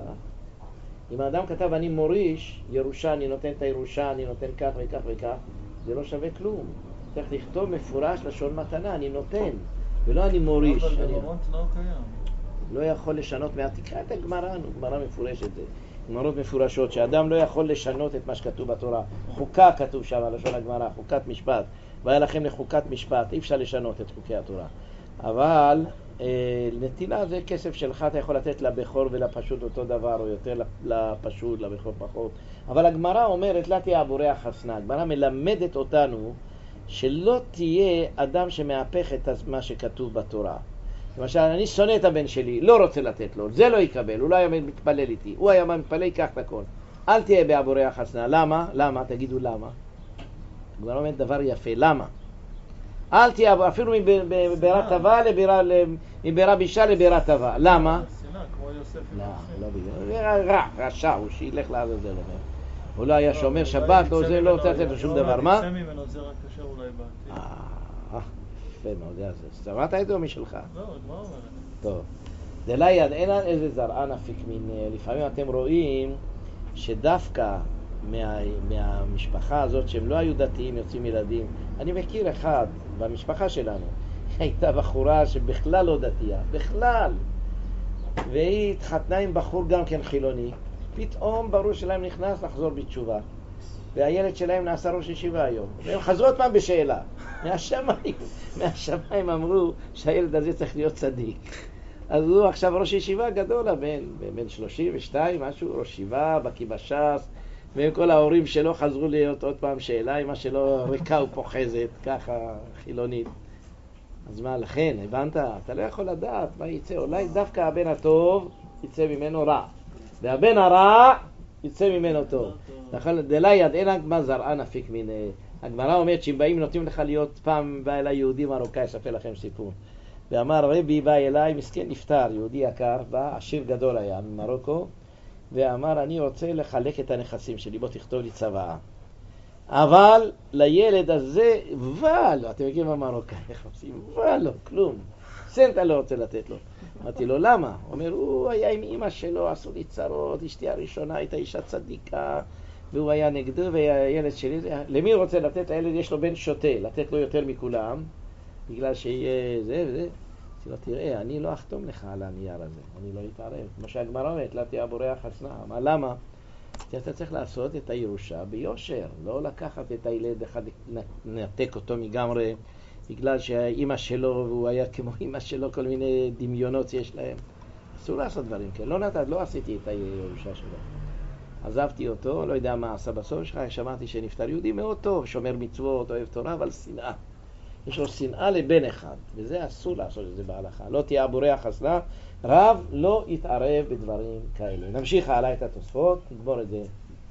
אם האדם כתב אני מוריש, ירושה, אני נותן את הירושה, אני נותן כך וכך וכך, זה לא שווה כלום. צריך לכתוב מפורש לשון מתנה, אני נותן, ולא אני מוריש. אבל אני... בממון תנאו קיים. לא יכול לשנות, תקרא את הגמרא, גמרא מפורשת זה. גמרות מפורשות, שאדם לא יכול לשנות את מה שכתוב בתורה. חוקה כתוב שם, לשון הגמרא, חוקת משפט. והיה לכם לחוקת משפט, אי אפשר לשנות את חוקי התורה. אבל אה, נטילה זה כסף שלך, אתה יכול לתת לבכור ולפשוט אותו דבר, או יותר לפשוט, לבכור פחות. אבל הגמרא אומרת, לא תהיה הבורח חסנה. הגמרא מלמדת אותנו שלא תהיה אדם שמהפך את מה שכתוב בתורה. למשל, אני שונא את הבן שלי, לא רוצה לתת לו, זה לא יקבל, הוא לא היה מתפלל איתי, הוא היה מתפלל, ייקח את הכל. אל תהיה בעבורי חסנה. למה? למה? תגידו למה. כבר אומרת דבר יפה, למה? אל תהיה, אפילו מבירת טבע לבירה, מבירה בישה לבירת טבע. למה? שנאה, כמו יוסף. לא, לא בגלל, רע, רשע, הוא שילך לעזאזל, אומר. הוא לא היה שומר שבת, לא זה, לא רוצה לתת לו שום דבר, מה? יצא ממנו זה רק כאשר אולי בעתיד. אה, יפה מאוד, זה זה. סמרת את זה או משלך? לא, מה אומרת? טוב. דליד, אין איזה זרען אפיק מין, לפעמים אתם רואים שדווקא מה, מהמשפחה הזאת שהם לא היו דתיים יוצאים ילדים. אני מכיר אחד במשפחה שלנו, הייתה בחורה שבכלל לא דתייה, בכלל. והיא התחתנה עם בחור גם כן חילוני. פתאום ברור שלהם נכנס לחזור בתשובה. והילד שלהם נעשה ראש ישיבה היום. והם חזרו עוד פעם בשאלה. מהשמיים, מהשמיים אמרו שהילד הזה צריך להיות צדיק. אז הוא עכשיו ראש ישיבה גדול, בן, בן שלושים ושתיים, משהו, ראש ישיבה, בקי בש"ס, וכל ההורים שלו חזרו להיות עוד פעם שאלה, אמא שלו ריקה ופוחזת, ככה חילונית. אז מה, לכן, הבנת? אתה לא יכול לדעת מה יצא. אולי דווקא הבן הטוב יצא ממנו רע, והבן הרע יצא ממנו טוב. נכון, דליד, אין הגמרא זרען אפיק מיני. הגמרא אומרת שאם באים נותנים לך להיות, פעם בא אליי יהודי מרוקאי, אספר לכם סיפור. ואמר, רבי בא אליי, מסכן נפטר, יהודי יקר, בא, עשיר גדול היה ממרוקו, ואמר, אני רוצה לחלק את הנכסים שלי, בוא תכתוב לי צוואה. אבל לילד הזה, ולא, אתם מכירים במרוקאי, איך עושים? ולא, כלום. סנטה לא רוצה לתת לו. אמרתי לו, למה? הוא אומר, הוא היה עם אמא שלו, עשו לי צרות, אשתי הראשונה הייתה אישה צדיקה, והוא היה נגדו, והילד שלי, למי רוצה לתת? הילד יש לו בן שוטה, לתת לו יותר מכולם, בגלל שיהיה זה וזה. אמרתי לו, תראה, אני לא אחתום לך על הנייר הזה, אני לא אתערב. כמו שהגמרא אומרת, לא תהיה הבורח חסנה. מה, למה? אתה צריך לעשות את הירושה ביושר, לא לקחת את הילד אחד, נתק אותו מגמרי, בגלל שהאימא שלו, והוא היה כמו אימא שלו, כל מיני דמיונות יש להם. אסור לעשות דברים כאלה. לא נתת, לא עשיתי את הירושה שלו. עזבתי אותו, לא יודע מה עשה בסוף שלך, שמעתי שנפטר יהודי מאוד טוב, שומר מצוות, אוהב תורה, אבל שנאה. יש לו שנאה לבן אחד, וזה אסור לעשות את זה בהלכה. לא תהיה הבורח חסנה, רב לא יתערב בדברים כאלה. נמשיך הלאה את התוספות, נגמור את זה.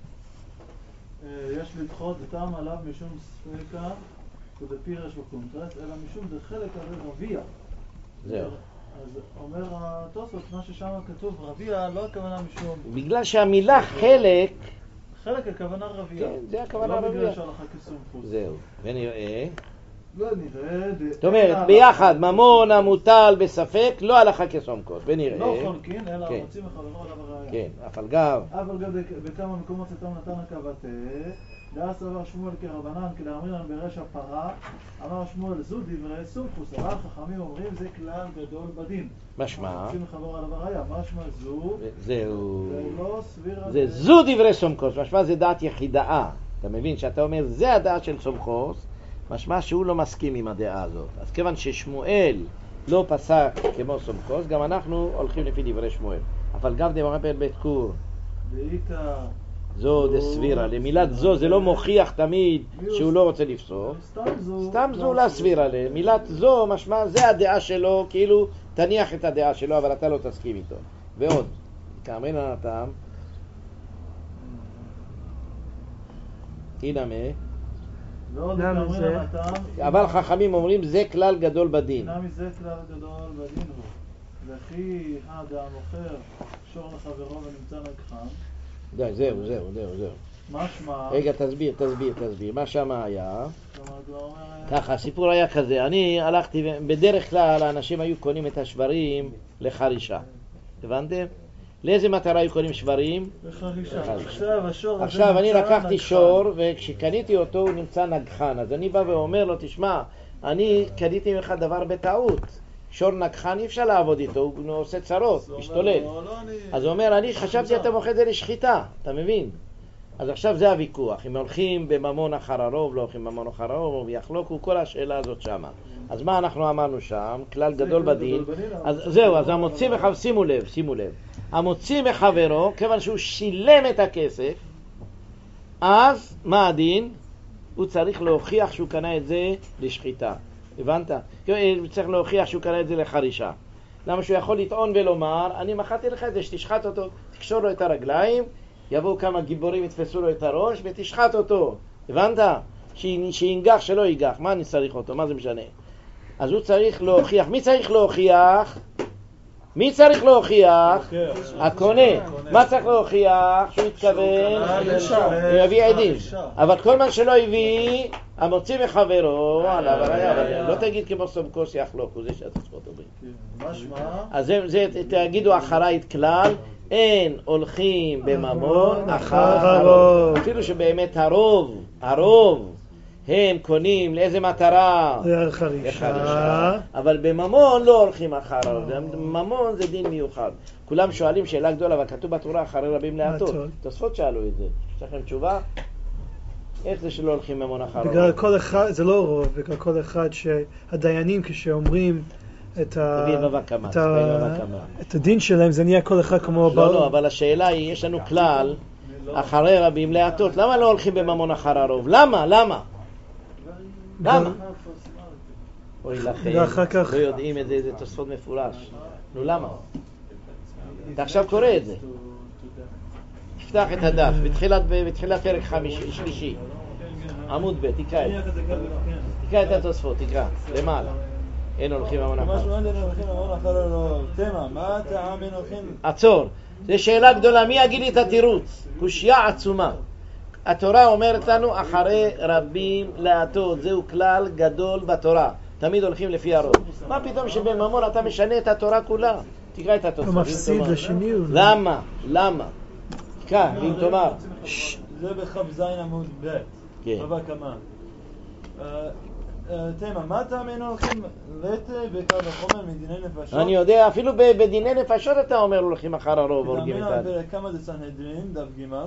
יש לדחות דתם עליו משום ספקה ודפירש וקונטרס, אלא משום דחלק הרי רביע. זהו. אז אומר התוספות, מה ששם כתוב רביע, לא הכוונה משום... בגלל שהמילה חלק... חלק הכוונה רביע. כן, זה הכוונה רביע. לא בגלל שהלכה כסומכות. זהו, ונראה... לא נראה... זאת אומרת, ביחד, ממון המוטל בספק, לא הלכה כסומכות, ונראה... לא חולקין, אלא רוצים לחברו עליו הראיה. כן, אבל גם... אבל גם בכמה מקומות סתם נתן הקבטה, דאס אמר שמואל כרבנן, כדאמרינן ברשע פרה, אמר שמואל זו דברי סומכוס, אבל חכמים אומרים זה כלל גדול בדין. משמע? רוצים לחברו עליו הראיה, משמע זו... זהו... זה לא סביר... זה זו דברי סומכוס, משמע זה דעת יחידאה. אתה מבין שאתה אומר, זה הדעת של סומכוס, משמע שהוא לא מסכים עם הדעה הזאת. אז כיוון ששמואל לא פסק כמו סומכוס, גם אנחנו הולכים לפי דברי שמואל. אבל גם דמרה בין בית קור. דאיקה... זו דסבירה. למילת זו זה לא מוכיח תמיד שהוא לא רוצה לפסוק. סתם זו לא סבירה. למילת זו משמע זה הדעה שלו, כאילו תניח את הדעה שלו, אבל אתה לא תסכים איתו. ועוד, כאמרין הנתם, הנה מה? אבל חכמים אומרים זה כלל גדול בדין. נמי זה כלל גדול בדין הוא. וכי האדם מוכר שור לחברו ונמצא נגחם. די, זהו, זהו, זהו, זהו. משמע... רגע, תסביר, תסביר, תסביר. מה שמה היה? ככה, הסיפור היה כזה. אני הלכתי, בדרך כלל האנשים היו קונים את השברים לחרישה. הבנתם? לאיזה מטרה היו קונים שברים? לחרישה. עכשיו השור... עכשיו אני לקחתי שור, וכשקניתי אותו הוא נמצא נגחן. אז אני בא ואומר לו, תשמע, אני קניתי ממך דבר בטעות. שור נגחן אי אפשר לעבוד איתו, הוא עושה צרות, משתולל. אז הוא אומר, אני חשבתי אתה מוכר את זה לשחיטה, אתה מבין? אז עכשיו זה הוויכוח, אם הולכים בממון אחר הרוב, לא הולכים בממון אחר הרוב, או יחלוקו, כל השאלה הזאת שמה. אז מה אנחנו אמרנו שם? כלל גדול בדין. אז זהו, אז המוציא מחבר, שימו לב, שימו לב. המוציא מחברו, כיוון שהוא שילם את הכסף, אז מה הדין? הוא צריך להוכיח שהוא קנה את זה לשחיטה. הבנת? הוא צריך להוכיח שהוא קנה את זה לחרישה. למה שהוא יכול לטעון ולומר, אני מחאתי לך את זה, שתשחט אותו, תקשור לו את הרגליים, יבואו כמה גיבורים, יתפסו לו את הראש ותשחט אותו. הבנת? שינגח, שלא ייגח. מה אני צריך אותו? מה זה משנה? אז הוא צריך להוכיח. מי צריך להוכיח? מי צריך להוכיח? הקונה. מה צריך להוכיח? שהוא התכוון, הוא יביא עדים. אבל כל מה שלא הביא, המוציא מחברו, לא תגיד כמו סומקוס יחלוק, זה שהתוספות אומרים. אז זה תגידו אחריי את כלל, אין הולכים בממון אחר הרוב. אפילו שבאמת הרוב, הרוב, הם קונים לאיזה מטרה? לחרישה. אבל בממון לא הולכים אחר הרוב. ממון זה דין מיוחד. כולם שואלים שאלה גדולה, אבל כתוב בתורה אחרי רבים להטות. תוספות שאלו את זה. יש לכם תשובה? איך זה שלא הולכים ממון אחר הרוב? בגלל כל אחד, זה לא רוב, בגלל כל אחד שהדיינים כשאומרים את ה... את ה... את הדין שלהם, זה נהיה כל אחד כמו... לא, לא, אבל השאלה היא, יש לנו כלל אחרי רבים להטות. למה לא הולכים בממון אחר הרוב? למה? למה? למה? אוי לכם, לא יודעים את זה, זה תוספות מפורש. נו למה? אתה עכשיו קורא את זה. תפתח את הדף, בתחילת פרק חמישי, שלישי. עמוד ב', תקרא את זה. תקרא את התוספות, תקרא, למעלה. אין הולכים ממון אחר. מה אין הולכים ממון אחר הרוב? תמה, מה הטעם אין הולכים? עצור, זו שאלה גדולה, מי יגיד לי את התירוץ? קושיה עצומה. התורה אומרת לנו אחרי רבים להטות, זהו כלל גדול בתורה. תמיד הולכים לפי הרוב. מה פתאום שבממון אתה משנה את התורה כולה? תקרא את התוספות. הוא מפסיד לשני. למה? למה? תקרא, אם תאמר. זה בכ"ז עמוד ב'. רבה כמה. תמה, מה טעם אין הולכים לתה בקו החומר מדיני נפשות? אני יודע, אפילו בדיני נפשות אתה אומר הולכים אחר הרוב. תאמין על כמה זה סנהדרין, דף ג'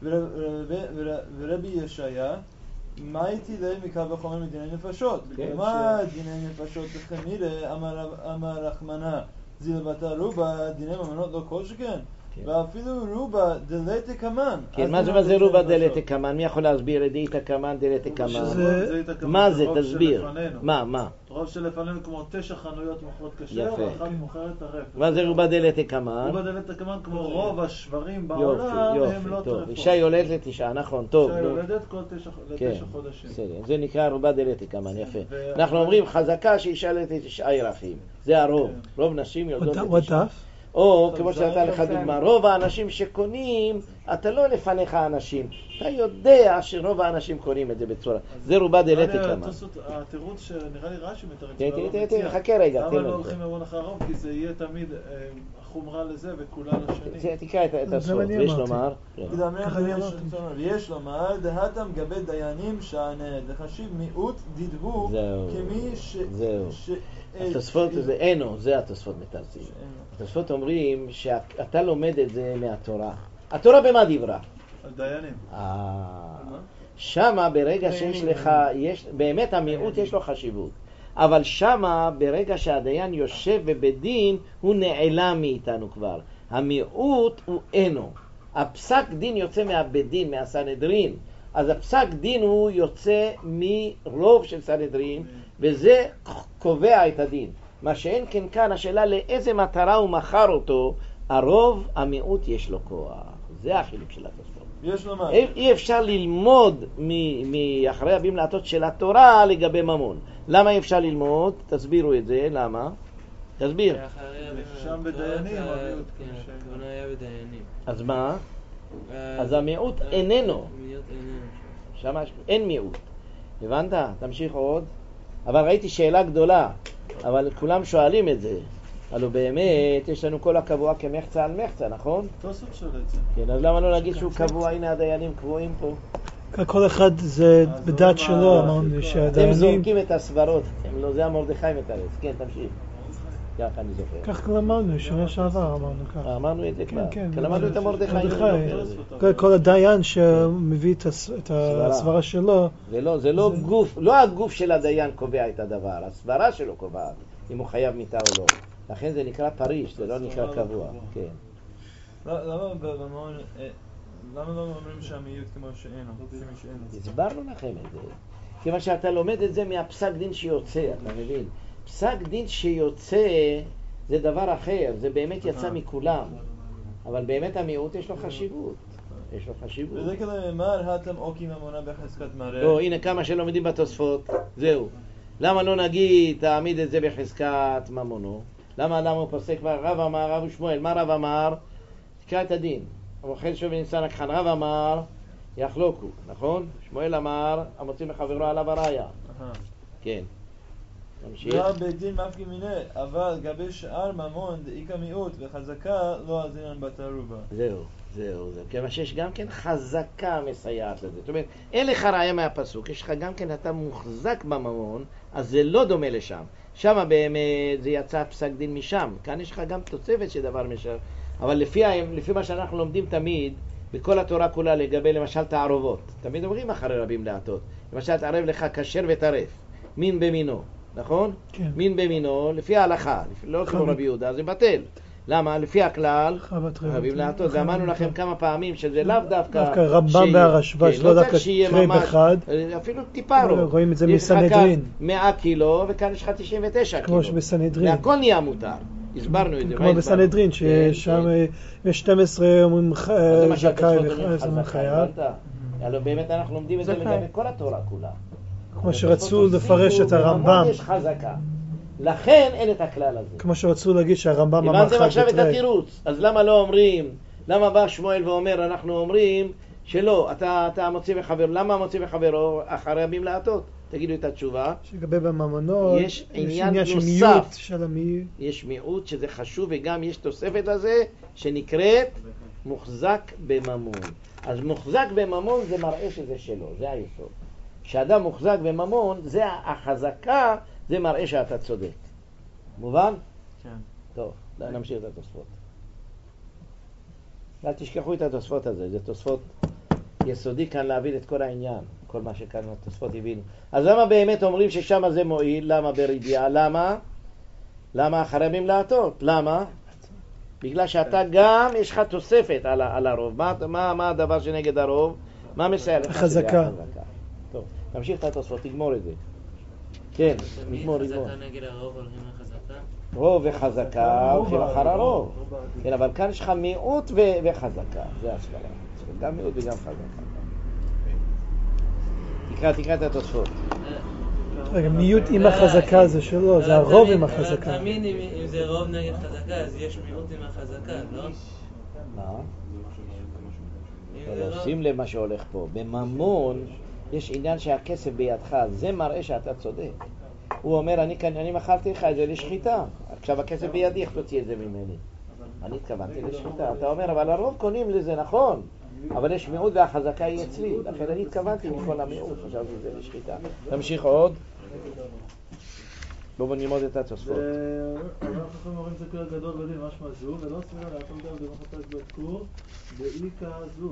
ורבי ישעיה, מה איתי להם מקו החומר מדיני נפשות? מה דיני נפשות תחמירה, אמר רחמנה, זילבתה רובה, דיני ממנות לא כל שכן? ואפילו רובה דלתה כמן. כן, מה זה רובה דלתה כמן? מי יכול להסביר את דלתה כמן, דלתה כמן? מה זה? תסביר. מה, מה? רוב שלפנינו כמו תשע חנויות מוכרות כשר, ואחת מוכרת הרפת. מה זה רובה דלתה כמן? רובה דלתה כמן כמו רוב השברים בעולם הם לא טרפות. אישה יולדת לתשעה, נכון, טוב. אישה יולדת כל לתשע חודשים. זה נקרא רובה דלתה כמן, יפה. אנחנו אומרים חזקה שאישה יולדת לתשעה ירחים. זה הרוב. רוב נשים יולדות לתשעה. או כמו שאתה לך דוגמה, רוב האנשים שקונים, אתה לא לפניך האנשים, אתה יודע שרוב האנשים קונים את זה בצורה, זה רובה דלתה כמה. התירוץ שנראה לי רש"י מתרץ, תראה, תראה, תראה, חכה רגע, תראה. למה לא הולכים ממון אחר הרוב? כי זה יהיה תמיד חומרה לזה וכולה לשני. תקרא את הסוף, ויש לומר. ויש לומר, דהתם גבי דיינים שענה, דחשיב מיעוט דידהו כמי ש... זהו. התוספות זה אינו, זה התוספות מתרצים. התוספות אומרים שאתה לומד את זה מהתורה. התורה במה דיברה? דיינים. שמה ברגע שיש לך, באמת המיעוט יש לו חשיבות. אבל שמה ברגע שהדיין יושב בבית דין, הוא נעלם מאיתנו כבר. המיעוט הוא אינו. הפסק דין יוצא מהבית דין, מהסנהדרין. אז הפסק דין הוא יוצא מרוב של סנהדרין, וזה קובע את הדין. מה שאין כן כאן, השאלה לאיזה מטרה הוא מכר אותו, הרוב, המיעוט יש לו כוח. זה החילוק של התוספות. יש לו מה? אי אפשר ללמוד מאחרי רבים להטות של התורה לגבי ממון. למה אי אפשר ללמוד? תסבירו את זה, למה? תסביר. שם בדיינים, המיעוט. כן, הכוונה היה בדיינים. אז מה? אז המיעוט איננו. שם אין מיעוט. הבנת? תמשיך עוד. אבל ראיתי שאלה גדולה, אבל כולם שואלים את זה. הלוא באמת יש לנו כל הקבוע כמחצה על מחצה, נכון? תוספות שואל את זה. כן, אז למה לא נגיד שהוא קבוע? הנה הדיינים קבועים פה. כל אחד זה בדת שלו, אמרנו שהדיינים... אתם זורקים את הסברות, לא, זה המרדכי מתרץ. כן, תמשיך. ככה אני זוכר. כך אמרנו, שנה שעבר אמרנו ככה. אמרנו את זה כבר. כן, כן. למדנו את המרדכי. כל הדיין שמביא את הסברה שלו. זה לא, זה לא גוף, לא הגוף של הדיין קובע את הדבר, הסברה שלו קובעת, אם הוא חייב מיתה או לא. לכן זה נקרא פריש, זה לא נקרא קבוע. כן. למה במעון, למה לא אומרים שהמיעוט כמו שאינו? הסברנו לכם את זה. כיוון שאתה לומד את זה מהפסק דין שיוצא, אתה מבין? פסק דין שיוצא זה דבר אחר, זה באמת יצא מכולם. אבל באמת המיעוט יש לו חשיבות. יש לו חשיבות. וזה כזה, מה הרהתם אוקי ממונה בחזקת מראה? לא, הנה כמה שלומדים בתוספות, זהו. למה לא נגיד, תעמיד את זה בחזקת ממונו? למה למה הוא פוסק כבר? רב אמר, רב ושמואל, מה רב אמר? תקרא את הדין. המוכן שוב וניסן הכחן, רב אמר, יחלוקו, נכון? שמואל אמר, המוציא מחברו עליו הראיה. כן. לא בית דין מפגין מיני, אבל גבי שאר ממון דאיקה מיעוט וחזקה לא אזינן בתערובה. זהו, זהו, זהו. כיוון שיש גם כן חזקה מסייעת לזה. זאת אומרת, אין לך ראיה מהפסוק, יש לך גם כן, אתה מוחזק בממון, אז זה לא דומה לשם. שם באמת זה יצא פסק דין משם. כאן יש לך גם תוצבת שדבר משם. אבל לפי, לפי מה שאנחנו לומדים תמיד, בכל התורה כולה לגבי למשל תערובות. תמיד אומרים אחרי רבים להטות. למשל תערב לך כשר וטרף, מין במינו. נכון? כן. מין במינו, לפי ההלכה, לא כמו רבי יהודה, זה בטל. למה? לפי הכלל, חייבים להטות. ואמרנו לכם כמה פעמים שזה לאו דווקא... דווקא רמב"ם והרשב"ש, לא דווקא קרב אחד. אפילו טיפה רוב. רואים את זה מסנהדרין. יש לך כאן מאה קילו, וכאן יש לך תשעים ותשע קילו. כמו שבסנהדרין. והכל נהיה מותר. הסברנו את זה. כמו בסנהדרין, ששם יש שתים עשרה אומרים זכאי וחייב חייב. באמת אנחנו לומדים את זה לגבי כל התורה כולה. כמו שרצו לפרש את הרמב"ם. יש חזקה. לכן אין את הכלל הזה. כמו שרצו להגיד שהרמב"ם אמר חד הבנתם עכשיו את התירוץ. אז למה לא אומרים, למה בא שמואל ואומר, אנחנו אומרים שלא, אתה, אתה מוציא מחבר, למה מוציא מחברו אחרי רבים להטות? תגידו את התשובה. שגבי בממונות, יש עניין נוסף. יש מיעוט שזה חשוב וגם יש תוספת לזה שנקראת מוחזק בממון. אז מוחזק בממון זה מראה שזה שלו, זה היסוד. כשאדם מוחזק בממון, זה החזקה, זה מראה שאתה צודק. מובן? כן. טוב, נמשיך את התוספות. אל תשכחו את התוספות הזה, זה תוספות יסודי כאן להבין את כל העניין, כל מה שכאן התוספות הבינו. אז למה באמת אומרים ששם זה מועיל? למה ברידיה? למה? למה אחרי ימים להטות? למה? בגלל שאתה גם, יש לך תוספת על, על הרוב. מה, מה, מה הדבר שנגד הרוב? מה מסייע לך? חזקה. טוב, תמשיך את התוספות, תגמור את זה. כן, נגמור, נגמור. חזקה נגד הרוב הולכים לחזקה? רוב וחזקה הולכים אחר הרוב. כן, אבל כאן יש לך מיעוט וחזקה, זה הסברה. גם מיעוט וגם חזקה. תקרא, תקרא את התוספות. רגע, מיעוט עם החזקה זה שלו, זה הרוב עם החזקה. תמיד אם זה רוב נגד חזקה, אז יש מיעוט עם החזקה, לא? מה? שים לב מה שהולך פה. בממון יש עניין שהכסף בידך, זה מראה שאתה צודק. הוא אומר, אני, אני מכרתי לך את זה לשחיטה, עכשיו הכסף בידי, איך תוציא את זה ממני? אני התכוונתי לשחיטה. אתה אומר, אבל הרוב קונים לזה, נכון, אבל יש מיעוט והחזקה היא אצלי, לכן אני התכוונתי מכל המיעוט, חשבתי זה לשחיטה. תמשיך עוד. בואו נלמוד את התוספות. אנחנו אומרים זה כלל גדול בדין משמע זו, ולא סבירה לעתום גם במחתת בדקור, באיקה זו.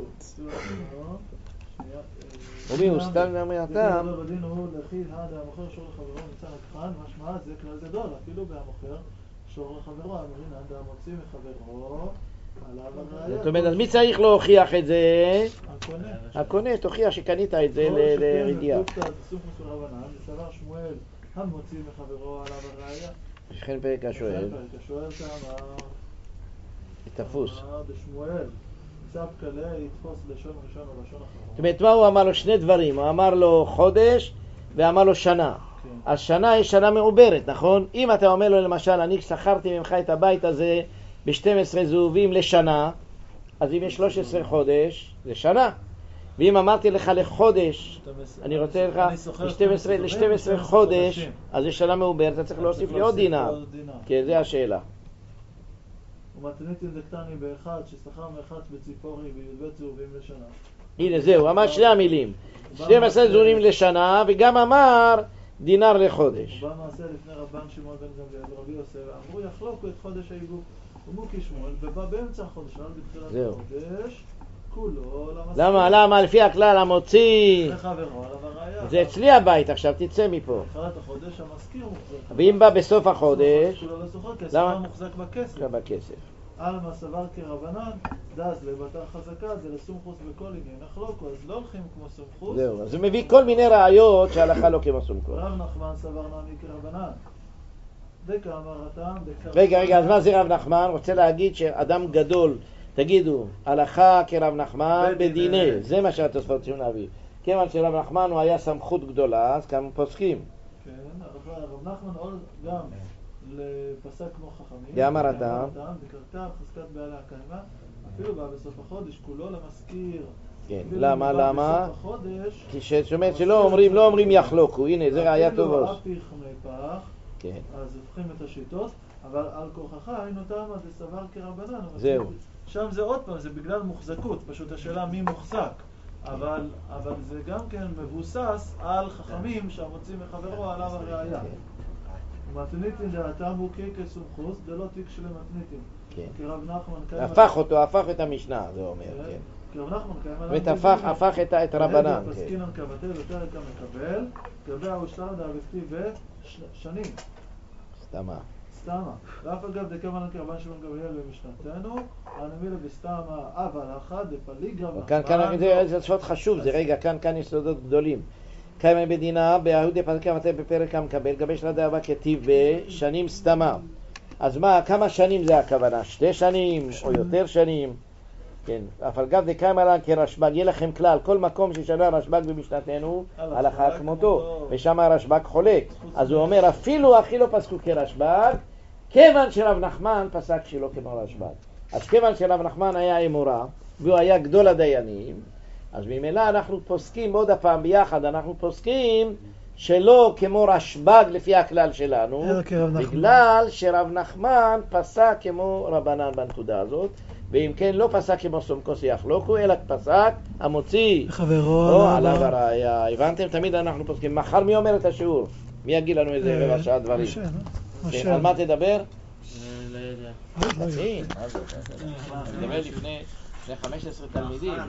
ומי הוא סתם גם מהטעם? גדול בדין הוא לכי העד המוכר שור לחברו נמצא נקחן, משמע זה כלל גדול, אפילו בהמוכר שור לחברו, המבין העד המוציא מחברו עליו הראיה. זאת אומרת, אז מי צריך להוכיח את זה? הקונה. הקונה, תוכיח שקנית את זה לרדיעה. סבר שמואל המוציא מחברו עליו הראיה. שכן פרק השואל. פרק השואל שאמר תפוס. בשמואל צב קלה יתפוס לשון ראשון או לשון אחרון. זאת אומרת, מה הוא אמר לו? שני דברים. הוא אמר לו חודש ואמר לו שנה. אז שנה היא שנה מעוברת, נכון? אם אתה אומר לו למשל, אני שכרתי ממך את הבית הזה ב-שתים עשרה זהובים לשנה, אז אם יש שלוש עשרה חודש, זה שנה. ואם אמרתי לך לחודש, אני רוצה לך ל-שתים עשרה חודש, אז זה שנה מעוברת, אתה צריך להוסיף לי עוד דינר. כן, זה השאלה. ומתניתין דקטני באחד, ששכר מאחד בציפורי בי"ב צהובים לשנה. הנה זהו, אמר שני המילים. שנים עשר זונים לשנה, וגם אמר דינר לחודש. ובא מעשה לפני רבן שמעון בן גמליאל ורבי יוסף, אמרו יחלוקו את חודש העיגול. ומוקי שמואל, ובא באמצע החודש, אבל בתחילת החודש, כולו למסכים. למה, למה? לפי הכלל המוציא. לחברו עליו הראייה. זה אצלי הבית, עכשיו תצא מפה. בתחילת החודש המזכיר מוחזק. ואם בא בסוף החודש, כולו לסוחר, כי הסחר מוחזק בכסף. בכסף. אלמה סבר כרבנן, דאז לבתר חזקה, זה לסומכוס בכל עניין נחלוקו, אז לא הולכים כמו סומכוס. זהו, אז הוא מביא כל מיני ראיות שההלכה לא כמו סומכוס. רב נחמן סבר נעמי כרבנן. דקה אמרתם, דקה... רגע, רגע, אז מה זה רב נחמן? רוצה להגיד שאדם גדול, תגידו, הלכה כרב נחמן בדיני, זה מה שהתוספות צריכים להביא. כיוון שרב נחמן הוא היה סמכות גדולה, אז כמה פוסקים. כן, רב נחמן עוד גם לפסק כמו חכמים. גם הרתם. דקרתה חזקת בעלי הקיימה, אפילו בא בסוף החודש, כולו למזכיר. כן, למה, למה? בסוף החודש... כי זאת אומרת שלא אומרים, לא אומרים יחלוקו, הנה, זה ראיה טובה. אפילו אפיך מפח, כן. אז הופכים את השיטות, אבל על כוחך היינו תמה דסבר כרבנן. זהו. שם זה עוד פעם, זה בגלל מוחזקות, פשוט השאלה מי מוחזק. אבל, אבל זה גם כן מבוסס על חכמים שהמוצאים מחברו עליו הראייה. מתניתין דעתם הוא קי כסומכוס, דלא תיק של מתניתין. כן. כרב נחמן... הפך אותו, הפך את המשנה, זה אומר, כן. כרב נחמן קיים... זאת הפך, הפך את רבנן, כן. פסקינן כבטל ופרק המקבל, קבע ושתנה דאבקתי ושנים. סתמה. סתמה. ואף אגב דקמנן כרבן שמעון גמליאל במשנתנו, הנמילה בסתמה אבל אחד דפליגרם נחמן... כאן, כאן, זה ספות חשוב, זה רגע, כאן, כאן יסודות גדולים. קיימה בדינה, בההודי פסקי המטה בפרק המקבל, גבש לדאבה כתיב בשנים סתמה. אז מה, כמה שנים זה הכוונה? שתי שנים או יותר שנים? כן, אבל גם דקיימה לה כרשב"ג, יהיה לכם כלל, כל מקום ששנה רשב"ג במשנתנו, הלכה כמותו, ושם הרשב"ג חולק. אז הוא אומר, אפילו הכי לא פסקו כרשב"ג, כיוון שרב נחמן פסק שלא כמו רשב"ג. אז כיוון שרב נחמן היה אמורה, והוא היה גדול הדיינים, אז ממילא אנחנו פוסקים עוד הפעם ביחד, אנחנו פוסקים שלא כמו רשב"ג לפי הכלל שלנו, בגלל שרב נחמן פסק כמו רבנן בנקודה הזאת, ואם כן לא פסק כמו סומכוס יחלוקו, אלא פסק המוציא חברו עליו הראייה. הבנתם? תמיד אנחנו פוסקים. מחר מי אומר את השיעור? מי יגיד לנו איזה רבע שעה דברים? על מה תדבר? לא יודע. תדבר לפני חמש עשרה תלמידים.